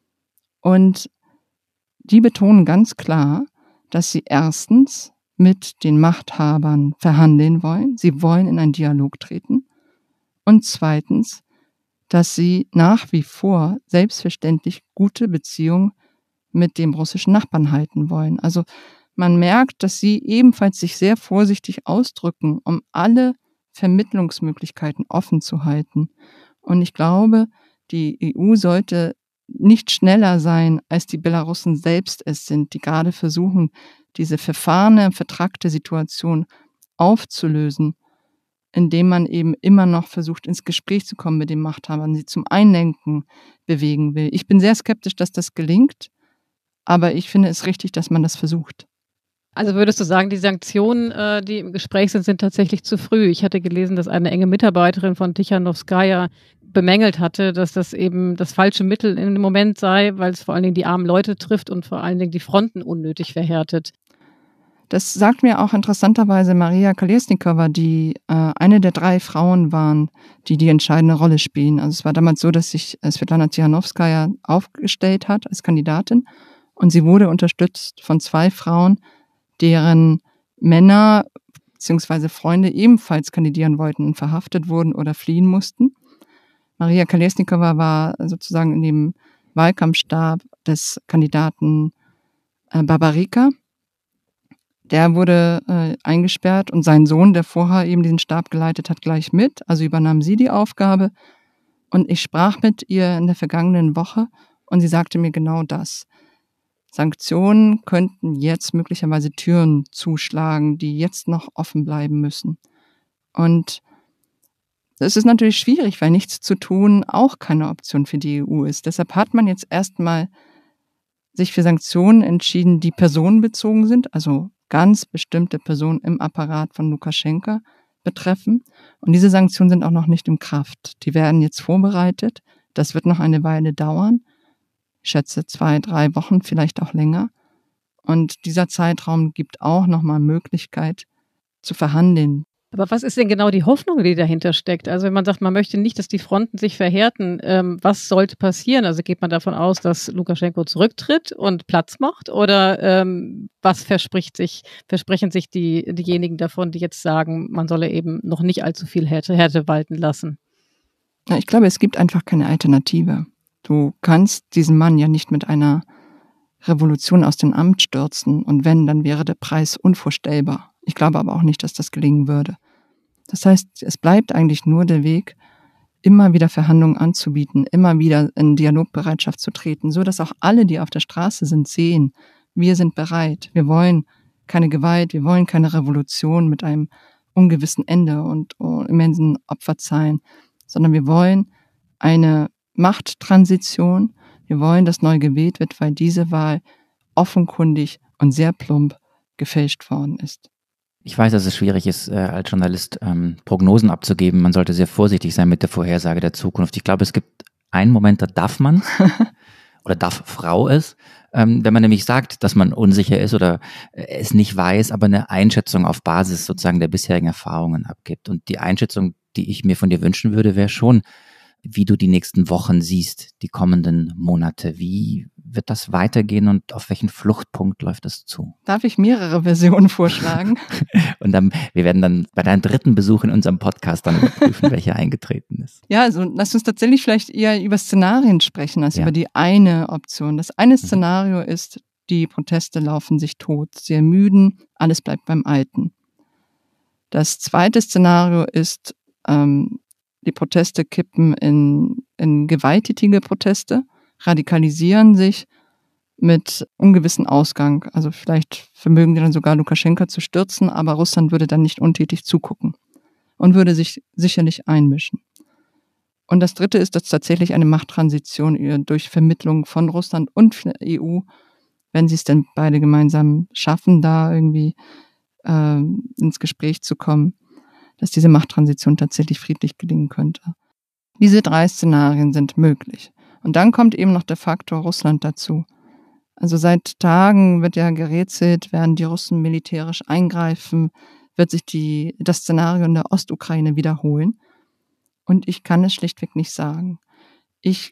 Und die betonen ganz klar, dass sie erstens mit den Machthabern verhandeln wollen. Sie wollen in einen Dialog treten. Und zweitens, dass sie nach wie vor selbstverständlich gute Beziehungen mit dem russischen Nachbarn halten wollen. Also man merkt, dass sie ebenfalls sich sehr vorsichtig ausdrücken, um alle Vermittlungsmöglichkeiten offen zu halten. Und ich glaube, die E U sollte nicht schneller sein, als die Belarussen selbst es sind, die gerade versuchen, diese verfahrene, vertrackte Situation aufzulösen, indem man eben immer noch versucht, ins Gespräch zu kommen mit den Machthabern, sie zum Einlenken bewegen will. Ich bin sehr skeptisch, dass das gelingt, aber ich finde es richtig, dass man das versucht. Also würdest du sagen, die Sanktionen, äh, die im Gespräch sind, sind tatsächlich zu früh? Ich hatte gelesen, dass eine enge Mitarbeiterin von Tsikhanouskaya bemängelt hatte, dass das eben das falsche Mittel im Moment sei, weil es vor allen Dingen die armen Leute trifft und vor allen Dingen die Fronten unnötig verhärtet. Das sagt mir auch interessanterweise Maria Kolesnikova, die äh, eine der drei Frauen waren, die die entscheidende Rolle spielen. Also es war damals so, dass sich äh, Svetlana Tsikhanouskaya aufgestellt hat als Kandidatin und sie wurde unterstützt von zwei Frauen, deren Männer bzw. Freunde ebenfalls kandidieren wollten und verhaftet wurden oder fliehen mussten. Maria Kolesnikova war sozusagen in dem Wahlkampfstab des Kandidaten äh, Babarika. Der wurde äh, eingesperrt und sein Sohn, der vorher eben diesen Stab geleitet hat, gleich mit. Also übernahm sie die Aufgabe. Und ich sprach mit ihr in der vergangenen Woche und sie sagte mir genau das. Sanktionen könnten jetzt möglicherweise Türen zuschlagen, die jetzt noch offen bleiben müssen. Und es ist natürlich schwierig, weil nichts zu tun auch keine Option für die E U ist. Deshalb hat man jetzt erstmal sich für Sanktionen entschieden, die personenbezogen sind, also ganz bestimmte Personen im Apparat von Lukaschenka betreffen. Und diese Sanktionen sind auch noch nicht in Kraft. Die werden jetzt vorbereitet. Das wird noch eine Weile dauern. Ich schätze zwei, drei Wochen, vielleicht auch länger. Und dieser Zeitraum gibt auch nochmal Möglichkeit zu verhandeln. Aber was ist denn genau die Hoffnung, die dahinter steckt? Also wenn man sagt, man möchte nicht, dass die Fronten sich verhärten, ähm, was sollte passieren? Also geht man davon aus, dass Lukaschenko zurücktritt und Platz macht? Oder ähm, was verspricht sich, versprechen sich die, diejenigen davon, die jetzt sagen, man solle eben noch nicht allzu viel Härte, Härte walten lassen? Ja, ich glaube, es gibt einfach keine Alternative. Du kannst diesen Mann ja nicht mit einer Revolution aus dem Amt stürzen. Und wenn, dann wäre der Preis unvorstellbar. Ich glaube aber auch nicht, dass das gelingen würde. Das heißt, es bleibt eigentlich nur der Weg, immer wieder Verhandlungen anzubieten, immer wieder in Dialogbereitschaft zu treten, so dass auch alle, die auf der Straße sind, sehen, wir sind bereit. Wir wollen keine Gewalt, wir wollen keine Revolution mit einem ungewissen Ende und immensen Opferzahlen, sondern wir wollen eine Machttransition. Wir wollen, dass neu gewählt wird, weil diese Wahl offenkundig und sehr plump gefälscht worden ist. Ich weiß, dass es schwierig ist, äh, als Journalist ähm, Prognosen abzugeben. Man sollte sehr vorsichtig sein mit der Vorhersage der Zukunft. Ich glaube, es gibt einen Moment, da darf man oder darf Frau es, ähm, wenn man nämlich sagt, dass man unsicher ist oder äh, es nicht weiß, aber eine Einschätzung auf Basis sozusagen der bisherigen Erfahrungen abgibt. Und die Einschätzung, die ich mir von dir wünschen würde, wäre schon, wie du die nächsten Wochen siehst, die kommenden Monate. Wie wird das weitergehen und auf welchen Fluchtpunkt läuft das zu? Darf ich mehrere Versionen vorschlagen? Und dann, wir werden dann bei deinem dritten Besuch in unserem Podcast dann überprüfen, welcher eingetreten ist. Ja, also lass uns tatsächlich vielleicht eher über Szenarien sprechen, als ja. über die eine Option. Das eine Szenario mhm. ist, die Proteste laufen sich tot, sie ermüden, alles bleibt beim Alten. Das zweite Szenario ist, ähm, die Proteste kippen in, in gewalttätige Proteste, radikalisieren sich mit ungewissen Ausgang. Also vielleicht vermögen die dann sogar Lukaschenka zu stürzen, aber Russland würde dann nicht untätig zugucken und würde sich sicherlich einmischen. Und das Dritte ist, dass tatsächlich eine Machttransition durch Vermittlung von Russland und der E U, wenn sie es denn beide gemeinsam schaffen, da irgendwie äh, ins Gespräch zu kommen, dass diese Machttransition tatsächlich friedlich gelingen könnte. Diese drei Szenarien sind möglich. Und dann kommt eben noch der Faktor Russland dazu. Also seit Tagen wird ja gerätselt, werden die Russen militärisch eingreifen, wird sich die, das Szenario in der Ostukraine wiederholen. Und ich kann es schlichtweg nicht sagen. Ich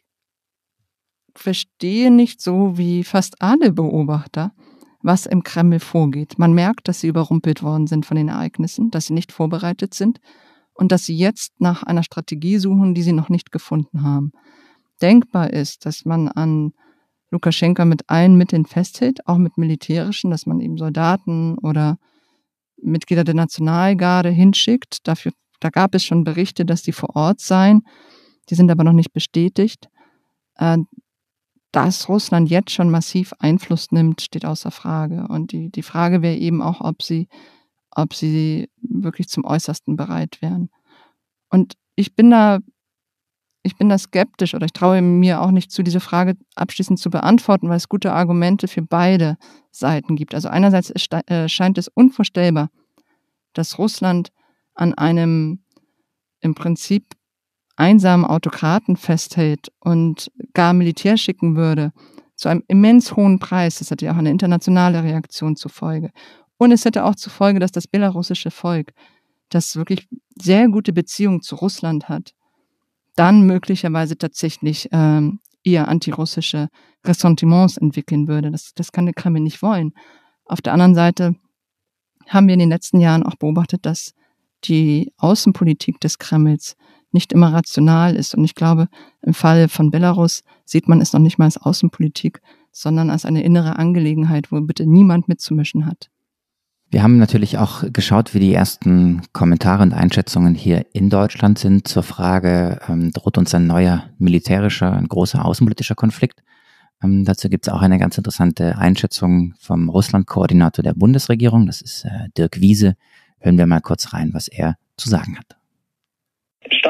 verstehe nicht so wie fast alle Beobachter, was im Kreml vorgeht. Man merkt, dass sie überrumpelt worden sind von den Ereignissen, dass sie nicht vorbereitet sind und dass sie jetzt nach einer Strategie suchen, die sie noch nicht gefunden haben. Denkbar ist, dass man an Lukaschenka mit allen Mitteln festhält, auch mit militärischen, dass man eben Soldaten oder Mitglieder der Nationalgarde hinschickt. Dafür, da gab es schon Berichte, dass die vor Ort seien. Die sind aber noch nicht bestätigt. Äh, Dass Russland jetzt schon massiv Einfluss nimmt, steht außer Frage. Und die, die Frage wäre eben auch, ob sie, ob sie wirklich zum Äußersten bereit wären. Und ich bin da, ich bin da skeptisch oder ich traue mir auch nicht zu, diese Frage abschließend zu beantworten, weil es gute Argumente für beide Seiten gibt. Also einerseits scheint es unvorstellbar, dass Russland an einem im Prinzip einsamen Autokraten festhält und gar Militär schicken würde, zu einem immens hohen Preis. Das hätte ja auch eine internationale Reaktion zur Folge. Und es hätte auch zur Folge, dass das belarussische Volk, das wirklich sehr gute Beziehungen zu Russland hat, dann möglicherweise tatsächlich ähm, eher antirussische Ressentiments entwickeln würde. Das, das kann der Kreml nicht wollen. Auf der anderen Seite haben wir in den letzten Jahren auch beobachtet, dass die Außenpolitik des Kremls nicht immer rational ist. Und ich glaube, im Fall von Belarus sieht man es noch nicht mal als Außenpolitik, sondern als eine innere Angelegenheit, wo bitte niemand mitzumischen hat. Wir haben natürlich auch geschaut, wie die ersten Kommentare und Einschätzungen hier in Deutschland sind zur Frage, ähm, droht uns ein neuer militärischer, ein großer außenpolitischer Konflikt? Ähm, dazu gibt es auch eine ganz interessante Einschätzung vom Russland-Koordinator der Bundesregierung, das ist äh, Dirk Wiese. Hören wir mal kurz rein, was er zu sagen hat. Stand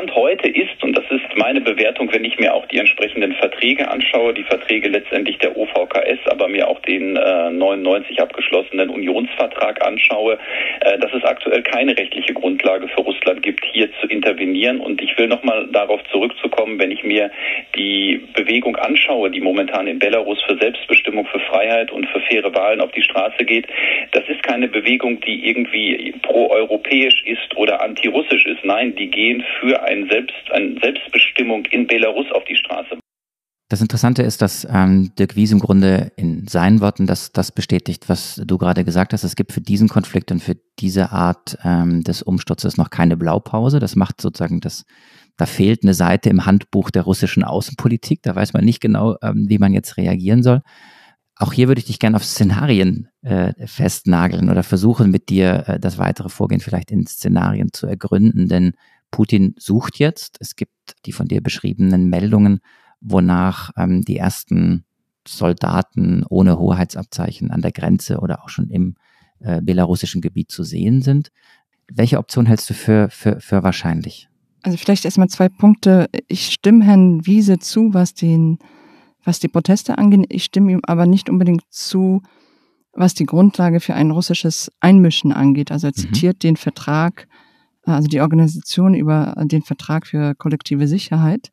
Stand heute ist, und das ist meine Bewertung, wenn ich mir auch die entsprechenden Verträge anschaue, die Verträge letztendlich der O V K S, aber mir auch den äh, neunundneunzig abgeschlossenen Unionsvertrag anschaue, äh, dass es aktuell keine rechtliche Grundlage für Russland gibt, hier zu intervenieren. Und ich will nochmal darauf zurückzukommen, wenn ich mir die Bewegung anschaue, die momentan in Belarus für Selbstbestimmung, für Freiheit und für faire Wahlen auf die Straße geht, das ist keine Bewegung, die irgendwie pro-europäisch ist oder antirussisch ist. Nein, die gehen für ein Selbst, eine Selbstbestimmung in Belarus auf die Straße. Das Interessante ist, dass ähm, Dirk Wies im Grunde in seinen Worten das, das bestätigt, was du gerade gesagt hast. Es gibt für diesen Konflikt und für diese Art ähm, des Umsturzes noch keine Blaupause. Das macht sozusagen das, da fehlt eine Seite im Handbuch der russischen Außenpolitik. Da weiß man nicht genau, ähm, wie man jetzt reagieren soll. Auch hier würde ich dich gerne auf Szenarien äh, festnageln oder versuchen mit dir äh, das weitere Vorgehen vielleicht in Szenarien zu ergründen, denn Putin sucht jetzt, es gibt die von dir beschriebenen Meldungen, wonach ähm, die ersten Soldaten ohne Hoheitsabzeichen an der Grenze oder auch schon im äh, belarussischen Gebiet zu sehen sind. Welche Option hältst du für, für, für wahrscheinlich? Also vielleicht erstmal zwei Punkte. Ich stimme Herrn Wiese zu, was den was die Proteste angeht. Ich stimme ihm aber nicht unbedingt zu, was die Grundlage für ein russisches Einmischen angeht. Also er zitiert mhm. den Vertrag, also die Organisation über den Vertrag für kollektive Sicherheit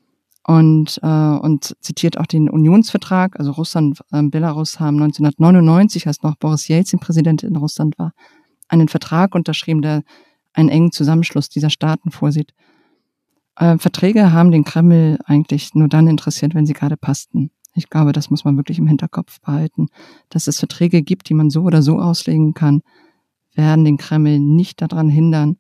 und, äh, und zitiert auch den Unionsvertrag. Also Russland und äh, Belarus haben neunzehnhundertneunundneunzig, als noch Boris Jelzin Präsident in Russland war, einen Vertrag unterschrieben, der einen engen Zusammenschluss dieser Staaten vorsieht. Äh, Verträge haben den Kreml eigentlich nur dann interessiert, wenn sie gerade passten. Ich glaube, das muss man wirklich im Hinterkopf behalten. Dass es Verträge gibt, die man so oder so auslegen kann, werden den Kreml nicht daran hindern,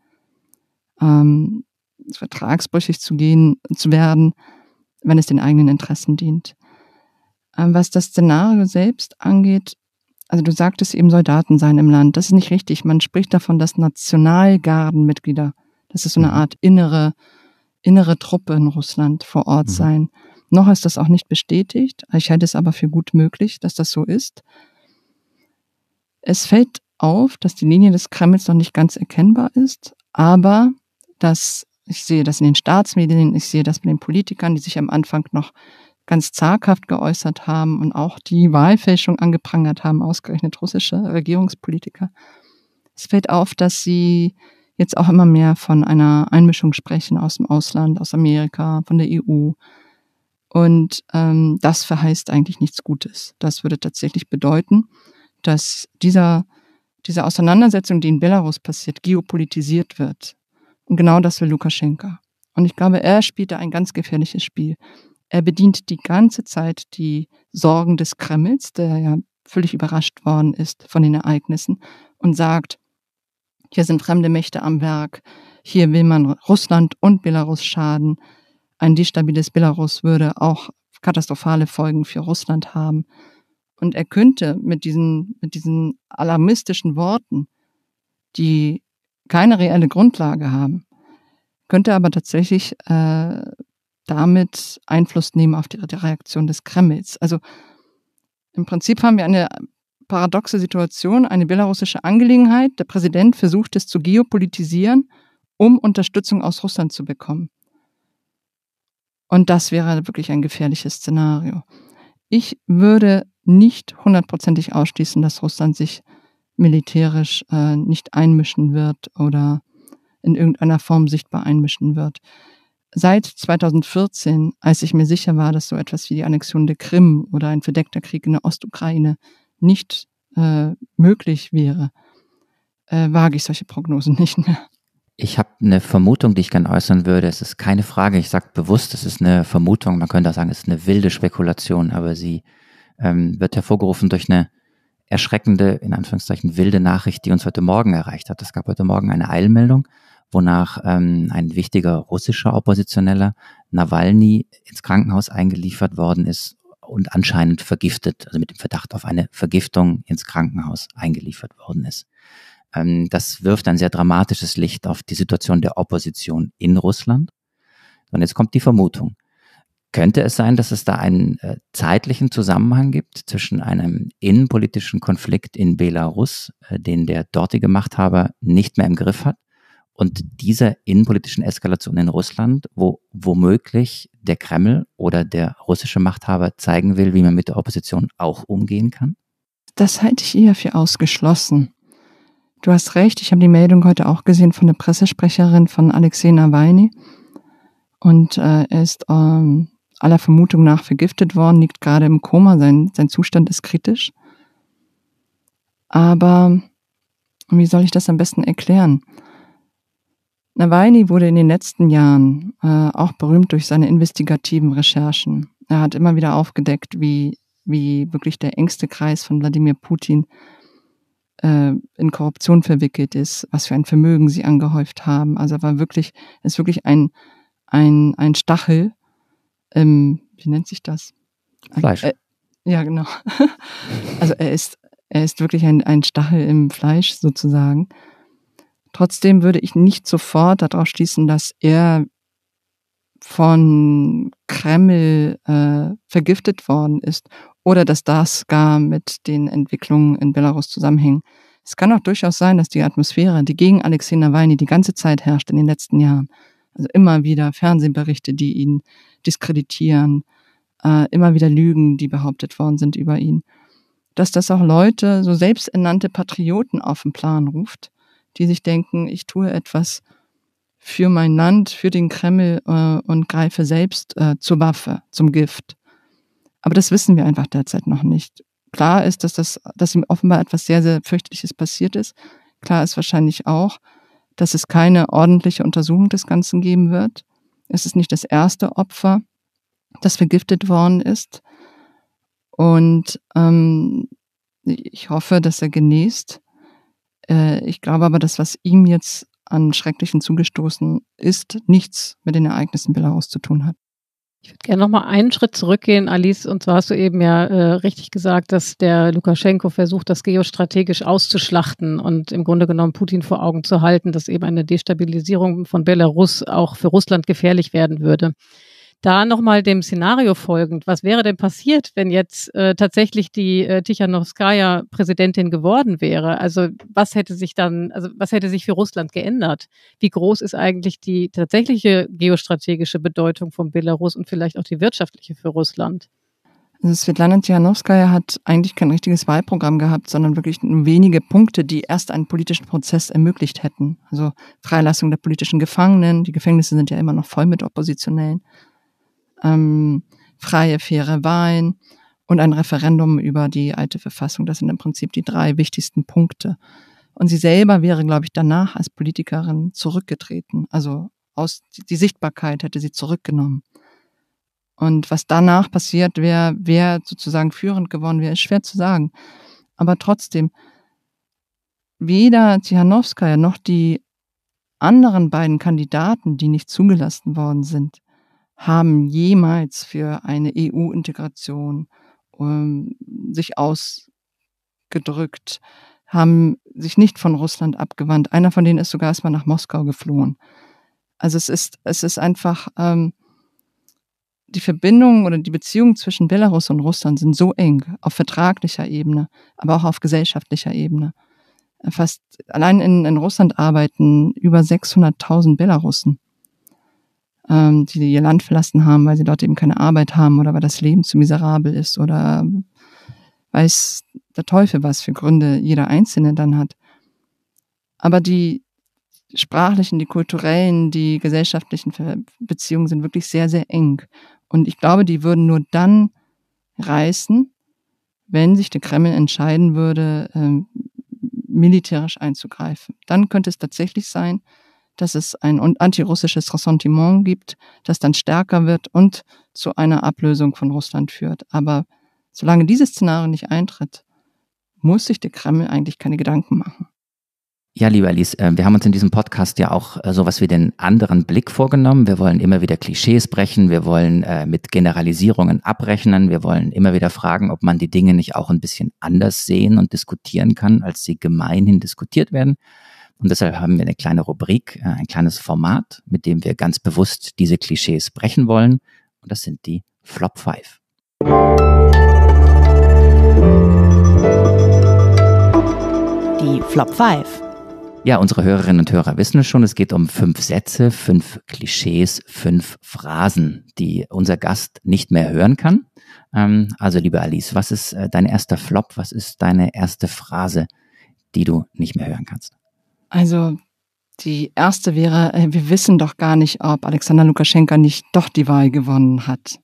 ähm, vertragsbrüchig zu gehen, zu werden, wenn es den eigenen Interessen dient. Ähm, was das Szenario selbst angeht, also du sagtest eben, Soldaten seien im Land. Das ist nicht richtig. Man spricht davon, dass Nationalgardenmitglieder, das ist so eine Art innere innere Truppe in Russland vor Ort sein. Mhm. Noch ist das auch nicht bestätigt. Ich halte es aber für gut möglich, dass das so ist. Es fällt auf, dass die Linie des Kremls noch nicht ganz erkennbar ist, aber dass ich sehe das in den Staatsmedien, ich sehe das bei den Politikern, die sich am Anfang noch ganz zaghaft geäußert haben und auch die Wahlfälschung angeprangert haben, ausgerechnet russische Regierungspolitiker. Es fällt auf, dass sie jetzt auch immer mehr von einer Einmischung sprechen aus dem Ausland, aus Amerika, von der E U. Und ähm, das verheißt eigentlich nichts Gutes. Das würde tatsächlich bedeuten, dass dieser, diese Auseinandersetzung, die in Belarus passiert, geopolitisiert wird. Und genau das will Lukaschenka. Und ich glaube, er spielt da ein ganz gefährliches Spiel. Er bedient die ganze Zeit die Sorgen des Kremls, der ja völlig überrascht worden ist von den Ereignissen, und sagt, hier sind fremde Mächte am Werk, hier will man Russland und Belarus schaden. Ein destabiles Belarus würde auch katastrophale Folgen für Russland haben. Und er könnte mit diesen, mit diesen alarmistischen Worten, die keine reelle Grundlage haben, könnte aber tatsächlich äh, damit Einfluss nehmen auf die, die Reaktion des Kremls. Also im Prinzip haben wir eine paradoxe Situation, eine belarussische Angelegenheit. Der Präsident versucht es zu geopolitisieren, um Unterstützung aus Russland zu bekommen. Und das wäre wirklich ein gefährliches Szenario. Ich würde nicht hundertprozentig ausschließen, dass Russland sich militärisch äh, nicht einmischen wird oder in irgendeiner Form sichtbar einmischen wird. Seit zweitausendvierzehn, als ich mir sicher war, dass so etwas wie die Annexion der Krim oder ein verdeckter Krieg in der Ostukraine nicht äh, möglich wäre, äh, wage ich solche Prognosen nicht mehr. Ich habe eine Vermutung, die ich gerne äußern würde. Es ist keine Frage, ich sage bewusst, es ist eine Vermutung, man könnte auch sagen, es ist eine wilde Spekulation, aber sie ähm, wird hervorgerufen durch eine erschreckende, in Anführungszeichen wilde Nachricht, die uns heute Morgen erreicht hat. Es gab heute Morgen eine Eilmeldung, wonach ähm, ein wichtiger russischer Oppositioneller, Nawalny, ins Krankenhaus eingeliefert worden ist und anscheinend vergiftet, also mit dem Verdacht auf eine Vergiftung ins Krankenhaus eingeliefert worden ist. Ähm, das wirft ein sehr dramatisches Licht auf die Situation der Opposition in Russland. Und jetzt kommt die Vermutung. Könnte es sein, dass es da einen äh, zeitlichen Zusammenhang gibt zwischen einem innenpolitischen Konflikt in Belarus, äh, den der dortige Machthaber nicht mehr im Griff hat, und dieser innenpolitischen Eskalation in Russland, wo womöglich der Kreml oder der russische Machthaber zeigen will, wie man mit der Opposition auch umgehen kann? Das halte ich eher für ausgeschlossen. Du hast recht, ich habe die Meldung heute auch gesehen von der Pressesprecherin von Alexei Nawalny. Und äh, er ist ähm, aller Vermutung nach vergiftet worden, liegt gerade im Koma, sein, sein Zustand ist kritisch. Aber wie soll ich das am besten erklären? Nawalny wurde in den letzten Jahren äh, auch berühmt durch seine investigativen Recherchen. Er hat immer wieder aufgedeckt, wie, wie wirklich der engste Kreis von Wladimir Putin äh, in Korruption verwickelt ist, was für ein Vermögen sie angehäuft haben. Also er war wirklich, ist wirklich ein, ein, ein Stachel im, wie nennt sich das? Fleisch. Äh, ja, genau. Also er ist, er ist wirklich ein, ein Stachel im Fleisch sozusagen. Trotzdem würde ich nicht sofort darauf schließen, dass er von Kreml äh, vergiftet worden ist oder dass das gar mit den Entwicklungen in Belarus zusammenhängt. Es kann auch durchaus sein, dass die Atmosphäre, die gegen Alexei Nawalny die ganze Zeit herrscht in den letzten Jahren, also immer wieder Fernsehberichte, die ihn diskreditieren, äh, immer wieder Lügen, die behauptet worden sind über ihn, dass das auch Leute, so selbsternannte Patrioten auf den Plan ruft, die sich denken, ich tue etwas für mein Land, für den Kreml äh, und greife selbst äh, zur Waffe, zum Gift. Aber das wissen wir einfach derzeit noch nicht. Klar ist, dass, das, dass ihm offenbar etwas sehr, sehr fürchterliches passiert ist. Klar ist wahrscheinlich auch, dass es keine ordentliche Untersuchung des Ganzen geben wird. Es ist nicht das erste Opfer, das vergiftet worden ist. Und ähm, ich hoffe, dass er genießt. Ich glaube aber, dass was ihm jetzt an Schrecklichen zugestoßen ist, nichts mit den Ereignissen in Belarus zu tun hat. Ich würde gerne noch mal einen Schritt zurückgehen, Alice. Und zwar hast du eben ja äh, richtig gesagt, dass der Lukaschenko versucht, das geostrategisch auszuschlachten und im Grunde genommen Putin vor Augen zu halten, dass eben eine Destabilisierung von Belarus auch für Russland gefährlich werden würde. Da nochmal dem Szenario folgend, was wäre denn passiert, wenn jetzt äh, tatsächlich die äh, Tichanowskaja Präsidentin geworden wäre? Also was hätte sich dann, also was hätte sich für Russland geändert? Wie groß ist eigentlich die tatsächliche geostrategische Bedeutung von Belarus und vielleicht auch die wirtschaftliche für Russland? Also Svetlana Tichanowskaja hat eigentlich kein richtiges Wahlprogramm gehabt, sondern wirklich nur wenige Punkte, die erst einen politischen Prozess ermöglicht hätten. Also Freilassung der politischen Gefangenen, die Gefängnisse sind ja immer noch voll mit Oppositionellen. Ähm, freie, faire Wahlen und ein Referendum über die alte Verfassung. Das sind im Prinzip die drei wichtigsten Punkte. Und sie selber wäre, glaube ich, danach als Politikerin zurückgetreten. Also aus die Sichtbarkeit hätte sie zurückgenommen. Und was danach passiert wäre, wer sozusagen führend geworden wäre, ist schwer zu sagen. Aber trotzdem, weder Tichanowskaja noch die anderen beiden Kandidaten, die nicht zugelassen worden sind, haben jemals für eine E U-Integration ähm, sich ausgedrückt, haben sich nicht von Russland abgewandt. Einer von denen ist sogar erstmal nach Moskau geflohen. Also es ist, es ist einfach, ähm, die Verbindung oder die Beziehungen zwischen Belarus und Russland sind so eng, auf vertraglicher Ebene, aber auch auf gesellschaftlicher Ebene. Fast, allein in, in Russland arbeiten über sechshunderttausend Belarussen, die ihr Land verlassen haben, weil sie dort eben keine Arbeit haben oder weil das Leben zu miserabel ist oder weiß der Teufel, was für Gründe jeder Einzelne dann hat. Aber die sprachlichen, die kulturellen, die gesellschaftlichen Beziehungen sind wirklich sehr, sehr eng. Und ich glaube, die würden nur dann reißen, wenn sich der Kreml entscheiden würde, ähm, militärisch einzugreifen. Dann könnte es tatsächlich sein, dass es ein antirussisches Ressentiment gibt, das dann stärker wird und zu einer Ablösung von Russland führt. Aber solange dieses Szenario nicht eintritt, muss sich der Kreml eigentlich keine Gedanken machen. Ja, liebe Alice, wir haben uns in diesem Podcast ja auch sowas wie den anderen Blick vorgenommen. Wir wollen immer wieder Klischees brechen, wir wollen mit Generalisierungen abrechnen, wir wollen immer wieder fragen, ob man die Dinge nicht auch ein bisschen anders sehen und diskutieren kann, als sie gemeinhin diskutiert werden. Und deshalb haben wir eine kleine Rubrik, ein kleines Format, mit dem wir ganz bewusst diese Klischees brechen wollen. Und das sind die Flop fünf. Die Flop fünf. Ja, unsere Hörerinnen und Hörer wissen es schon, es geht um fünf Sätze, fünf Klischees, fünf Phrasen, die unser Gast nicht mehr hören kann. Ähm, also liebe Alice, was ist äh, dein erster Flop, was ist deine erste Phrase, die du nicht mehr hören kannst? Also die erste wäre, äh, wir wissen doch gar nicht, ob Alexander Lukaschenka nicht doch die Wahl gewonnen hat.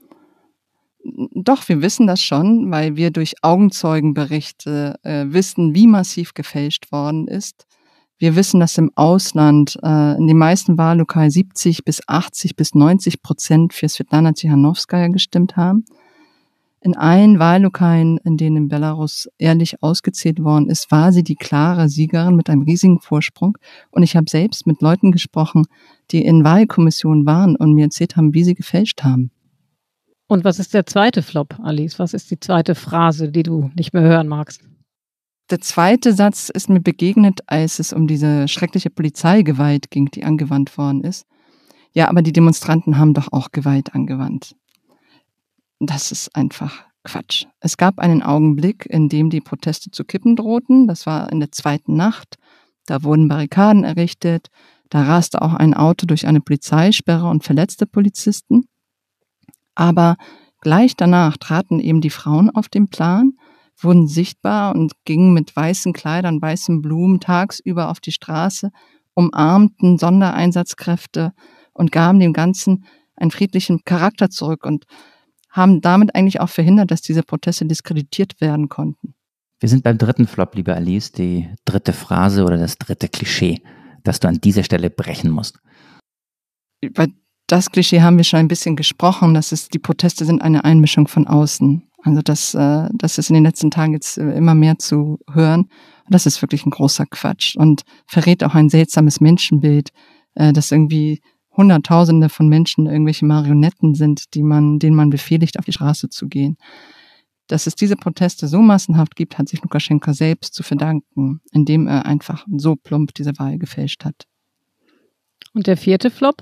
Doch, wir wissen das schon, weil wir durch Augenzeugenberichte äh, wissen, wie massiv gefälscht worden ist. Wir wissen, dass im Ausland äh, in den meisten Wahllokalen siebzig bis achtzig bis neunzig Prozent für Svetlana Tsikhanouskaya gestimmt haben. In allen Wahllokalen, in denen in Belarus ehrlich ausgezählt worden ist, war sie die klare Siegerin mit einem riesigen Vorsprung. Und ich habe selbst mit Leuten gesprochen, die in Wahlkommissionen waren und mir erzählt haben, wie sie gefälscht haben. Und was ist der zweite Flop, Alice? Was ist die zweite Phrase, die du nicht mehr hören magst? Der zweite Satz ist mir begegnet, als es um diese schreckliche Polizeigewalt ging, die angewandt worden ist. Ja, aber die Demonstranten haben doch auch Gewalt angewandt. Das ist einfach Quatsch. Es gab einen Augenblick, in dem die Proteste zu kippen drohten. Das war in der zweiten Nacht. Da wurden Barrikaden errichtet. Da raste auch ein Auto durch eine Polizeisperre und verletzte Polizisten. Aber gleich danach traten eben die Frauen auf den Plan, wurden sichtbar und gingen mit weißen Kleidern, weißen Blumen tagsüber auf die Straße, umarmten Sondereinsatzkräfte und gaben dem Ganzen einen friedlichen Charakter zurück und haben damit eigentlich auch verhindert, dass diese Proteste diskreditiert werden konnten. Wir sind beim dritten Flop, liebe Alice, die dritte Phrase oder das dritte Klischee, das du an dieser Stelle brechen musst. Über das Klischee haben wir schon ein bisschen gesprochen, dass es, die Proteste sind eine Einmischung von außen. Also das, äh, das ist in den letzten Tagen jetzt immer mehr zu hören. Und das ist wirklich ein großer Quatsch und verrät auch ein seltsames Menschenbild, äh, dass irgendwie Hunderttausende von Menschen irgendwelche Marionetten sind, die man, denen man befehligt, auf die Straße zu gehen. Dass es diese Proteste so massenhaft gibt, hat sich Lukaschenka selbst zu verdanken, indem er einfach so plump diese Wahl gefälscht hat. Und der vierte Flop?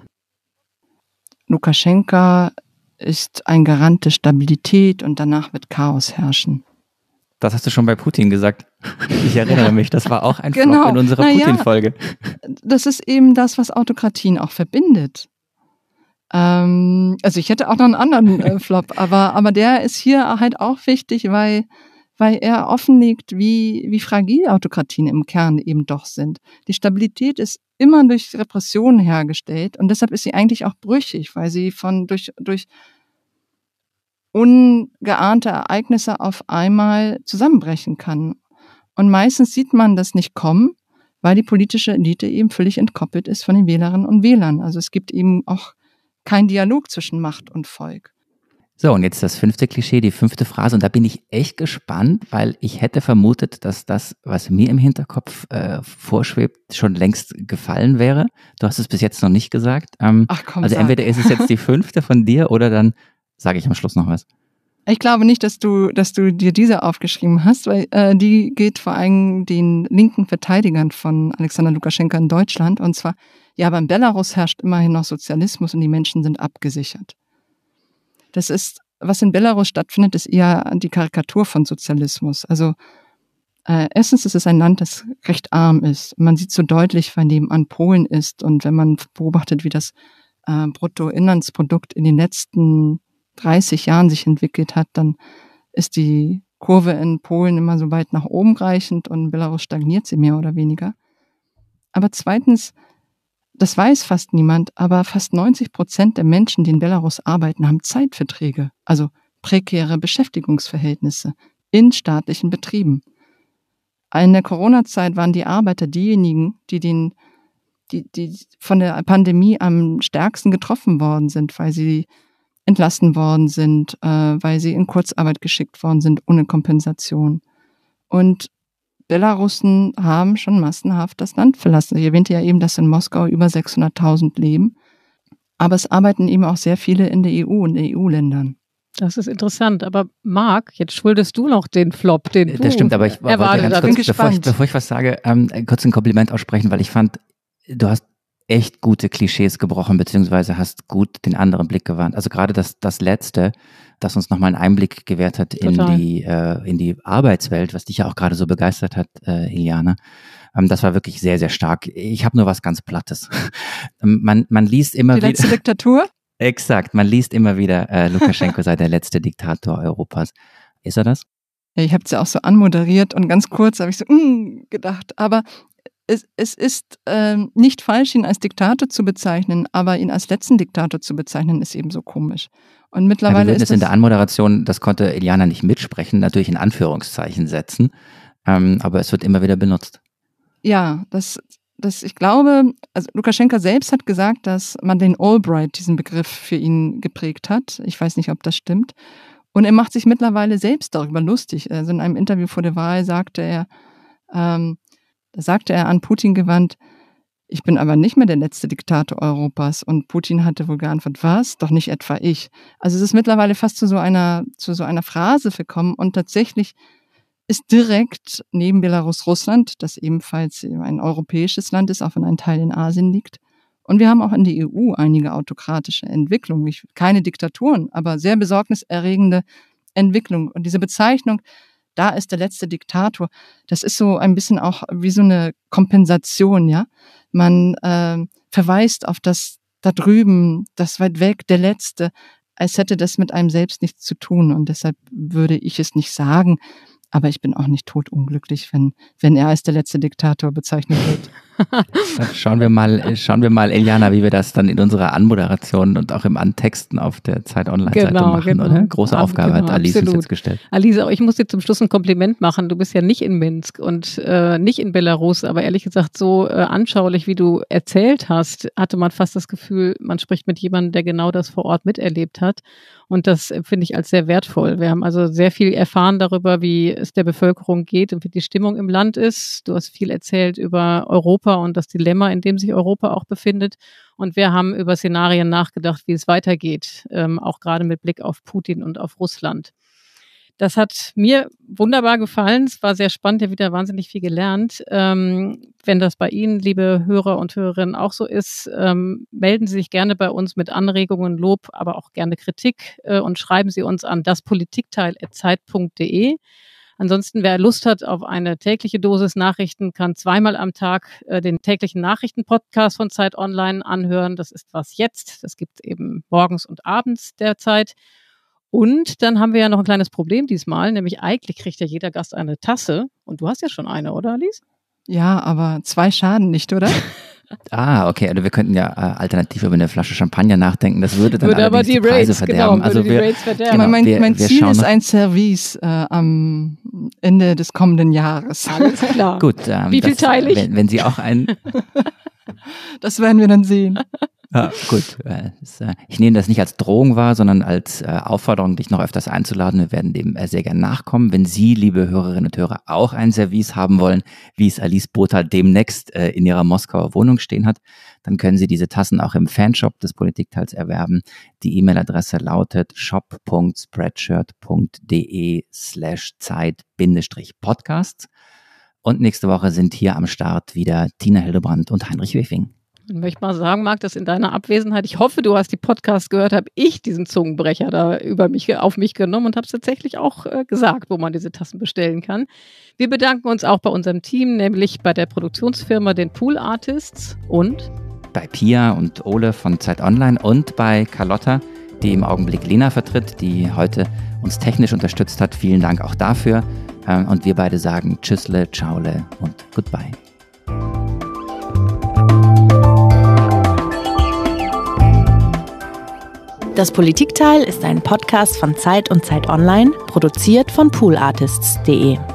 Lukaschenka ist ein Garant der Stabilität und danach wird Chaos herrschen. Das hast du schon bei Putin gesagt. Ich erinnere mich, das war auch ein genau. Flop in unserer Na Putin-Folge. Ja, das ist eben das, was Autokratien auch verbindet. Ähm, also ich hätte auch noch einen anderen äh, Flop, aber, aber der ist hier halt auch wichtig, weil, weil er offenlegt, wie, wie fragil Autokratien im Kern eben doch sind. Die Stabilität ist immer durch Repressionen hergestellt und deshalb ist sie eigentlich auch brüchig, weil sie von durch, durch ungeahnte Ereignisse auf einmal zusammenbrechen kann. Und meistens sieht man das nicht kommen, weil die politische Elite eben völlig entkoppelt ist von den Wählerinnen und Wählern. Also es gibt eben auch keinen Dialog zwischen Macht und Volk. So, und jetzt das fünfte Klischee, die fünfte Phrase. Und da bin ich echt gespannt, weil ich hätte vermutet, dass das, was mir im Hinterkopf äh, vorschwebt, schon längst gefallen wäre. Du hast es bis jetzt noch nicht gesagt. Ähm, Ach komm, also sag. Entweder ist es jetzt die fünfte von dir oder dann sage ich am Schluss noch was. Ich glaube nicht, dass du, dass du dir diese aufgeschrieben hast, weil äh, die geht vor allem den linken Verteidigern von Alexander Lukaschenka in Deutschland. Und zwar, ja, aber in Belarus herrscht immerhin noch Sozialismus und die Menschen sind abgesichert. Das ist, was in Belarus stattfindet, ist eher die Karikatur von Sozialismus. Also äh, erstens ist es ein Land, das recht arm ist. Man sieht so deutlich, weil nebenan Polen ist. Und wenn man beobachtet, wie das äh, Bruttoinlandsprodukt in den letzten dreißig Jahren sich entwickelt hat, dann ist die Kurve in Polen immer so weit nach oben reichend und in Belarus stagniert sie mehr oder weniger. Aber zweitens, das weiß fast niemand, aber fast neunzig Prozent der Menschen, die in Belarus arbeiten, haben Zeitverträge, also prekäre Beschäftigungsverhältnisse in staatlichen Betrieben. In der Corona-Zeit waren die Arbeiter diejenigen, die den, die, die von der Pandemie am stärksten getroffen worden sind, weil sie entlassen worden sind, äh, weil sie in Kurzarbeit geschickt worden sind, ohne Kompensation. Und Belarussen haben schon massenhaft das Land verlassen. Ich erwähnte ja eben, dass in Moskau über sechshunderttausend leben. Aber es arbeiten eben auch sehr viele in der E U und E U-Ländern. Das ist interessant. Aber Marc, jetzt schuldest du noch den Flop, den du Das stimmt, aber ich wollte erwartet ganz hast. kurz, bevor ich, bevor ich was sage, ähm, kurz ein Kompliment aussprechen, weil ich fand, du hast echt gute Klischees gebrochen, beziehungsweise hast gut den anderen Blick gewarnt. Also gerade das, das Letzte, das uns nochmal einen Einblick gewährt hat in die, äh, in die Arbeitswelt, was dich ja auch gerade so begeistert hat, äh, Iliana. Ähm, das war wirklich sehr, sehr stark. Ich habe nur was ganz Plattes. man, man liest immer Die wieder... Die letzte Diktatur? Exakt, man liest immer wieder, äh, Lukaschenko sei der letzte Diktator Europas. Ist er das? Ja, ich habe es ja auch so anmoderiert und ganz kurz habe ich so mm, gedacht, aber es, es ist ähm, nicht falsch, ihn als Diktator zu bezeichnen, aber ihn als letzten Diktator zu bezeichnen, ist eben so komisch. Und mittlerweile ja, wir würden ist es in der Anmoderation, das konnte Iliana nicht mitsprechen, natürlich in Anführungszeichen setzen, ähm, aber es wird immer wieder benutzt. Ja, das, das, ich glaube, also Lukaschenka selbst hat gesagt, dass Madeleine Albright diesen Begriff für ihn geprägt hat. Ich weiß nicht, ob das stimmt. Und er macht sich mittlerweile selbst darüber lustig. Also in einem Interview vor der Wahl sagte er, ähm, da sagte er an Putin gewandt, ich bin aber nicht mehr der letzte Diktator Europas. Und Putin hatte wohl geantwortet, was? Doch nicht etwa ich. Also es ist mittlerweile fast zu so einer, zu so einer Phrase verkommen. Und tatsächlich ist direkt neben Belarus Russland, das ebenfalls ein europäisches Land ist, auch wenn ein Teil in Asien liegt. Und wir haben auch in der E U einige autokratische Entwicklungen. Ich, keine Diktaturen, aber sehr besorgniserregende Entwicklungen. Und diese Bezeichnung, da ist der letzte Diktator, das ist so ein bisschen auch wie so eine Kompensation, ja. Man äh, verweist auf das da drüben, das weit weg, der Letzte, als hätte das mit einem selbst nichts zu tun. Und deshalb würde ich es nicht sagen. Aber ich bin auch nicht totunglücklich, wenn, wenn er als der letzte Diktator bezeichnet wird. Dann schauen wir mal, schauen wir mal, Iliana, wie wir das dann in unserer Anmoderation und auch im Antexten auf der Zeit Online-Seite genau, machen, genau. oder? Große Aufgabe genau, hat Alice absolut. uns jetzt gestellt. Alice, ich muss dir zum Schluss ein Kompliment machen. Du bist ja nicht in Minsk und äh, nicht in Belarus, aber ehrlich gesagt so äh, anschaulich, wie du erzählt hast, hatte man fast das Gefühl, man spricht mit jemandem, der genau das vor Ort miterlebt hat. Und das finde ich als sehr wertvoll. Wir haben also sehr viel erfahren darüber, wie es der Bevölkerung geht und wie die Stimmung im Land ist. Du hast viel erzählt über Europa und das Dilemma, in dem sich Europa auch befindet. Und wir haben über Szenarien nachgedacht, wie es weitergeht, ähm, auch gerade mit Blick auf Putin und auf Russland. Das hat mir wunderbar gefallen. Es war sehr spannend, ja wieder wahnsinnig viel gelernt. Ähm, wenn das bei Ihnen, liebe Hörer und Hörerinnen, auch so ist, ähm, melden Sie sich gerne bei uns mit Anregungen, Lob, aber auch gerne Kritik äh, und schreiben Sie uns an daspolitikteil at zeit punkt de. Ansonsten, wer Lust hat auf eine tägliche Dosis Nachrichten, kann zweimal am Tag äh, den täglichen Nachrichtenpodcast von Zeit Online anhören. Das ist Was Jetzt. Das gibt es eben morgens und abends derzeit. Und dann haben wir ja noch ein kleines Problem diesmal, nämlich eigentlich kriegt ja jeder Gast eine Tasse. Und du hast ja schon eine, oder Alice? Ja, aber zwei schaden nicht, oder? Ah, okay. Also wir könnten ja äh, alternativ über eine Flasche Champagner nachdenken. Das würde dann würde aber die, die Preise Rates, verderben. Genau, also die wir, Rates verderben. Genau, mein wir, mein wir Ziel ist noch. ein Service äh, am Ende des kommenden Jahres. Alles klar. Gut. Ähm, Wie viel das, teile ich? Wenn, wenn Sie auch ein... Das werden wir dann sehen. Ja, gut. Ich nehme das nicht als Drohung wahr, sondern als Aufforderung, dich noch öfters einzuladen. Wir werden dem sehr gerne nachkommen. Wenn Sie, liebe Hörerinnen und Hörer, auch ein Service haben wollen, wie es Alice Botha demnächst in ihrer Moskauer Wohnung stehen hat, dann können Sie diese Tassen auch im Fanshop des Politikteils erwerben. Die E-Mail-Adresse lautet shop punkt spreadshirt punkt de slash zeit bindestrich podcast. Und nächste Woche sind hier am Start wieder Tina Hildebrandt und Heinrich Wefing. Ich möchte mal sagen, Marc, dass in deiner Abwesenheit, ich hoffe, du hast die Podcasts gehört, habe ich diesen Zungenbrecher da über mich, auf mich genommen und habe es tatsächlich auch äh, gesagt, wo man diese Tassen bestellen kann. Wir bedanken uns auch bei unserem Team, nämlich bei der Produktionsfirma, den Pool Artists und bei Pia und Ole von Zeit Online und bei Carlotta, die im Augenblick Lena vertritt, die heute uns technisch unterstützt hat. Vielen Dank auch dafür. Und wir beide sagen Tschüssle, Ciaole und Goodbye. Das Politikteil ist ein Podcast von Zeit und Zeit Online, produziert von pool artists punkt de.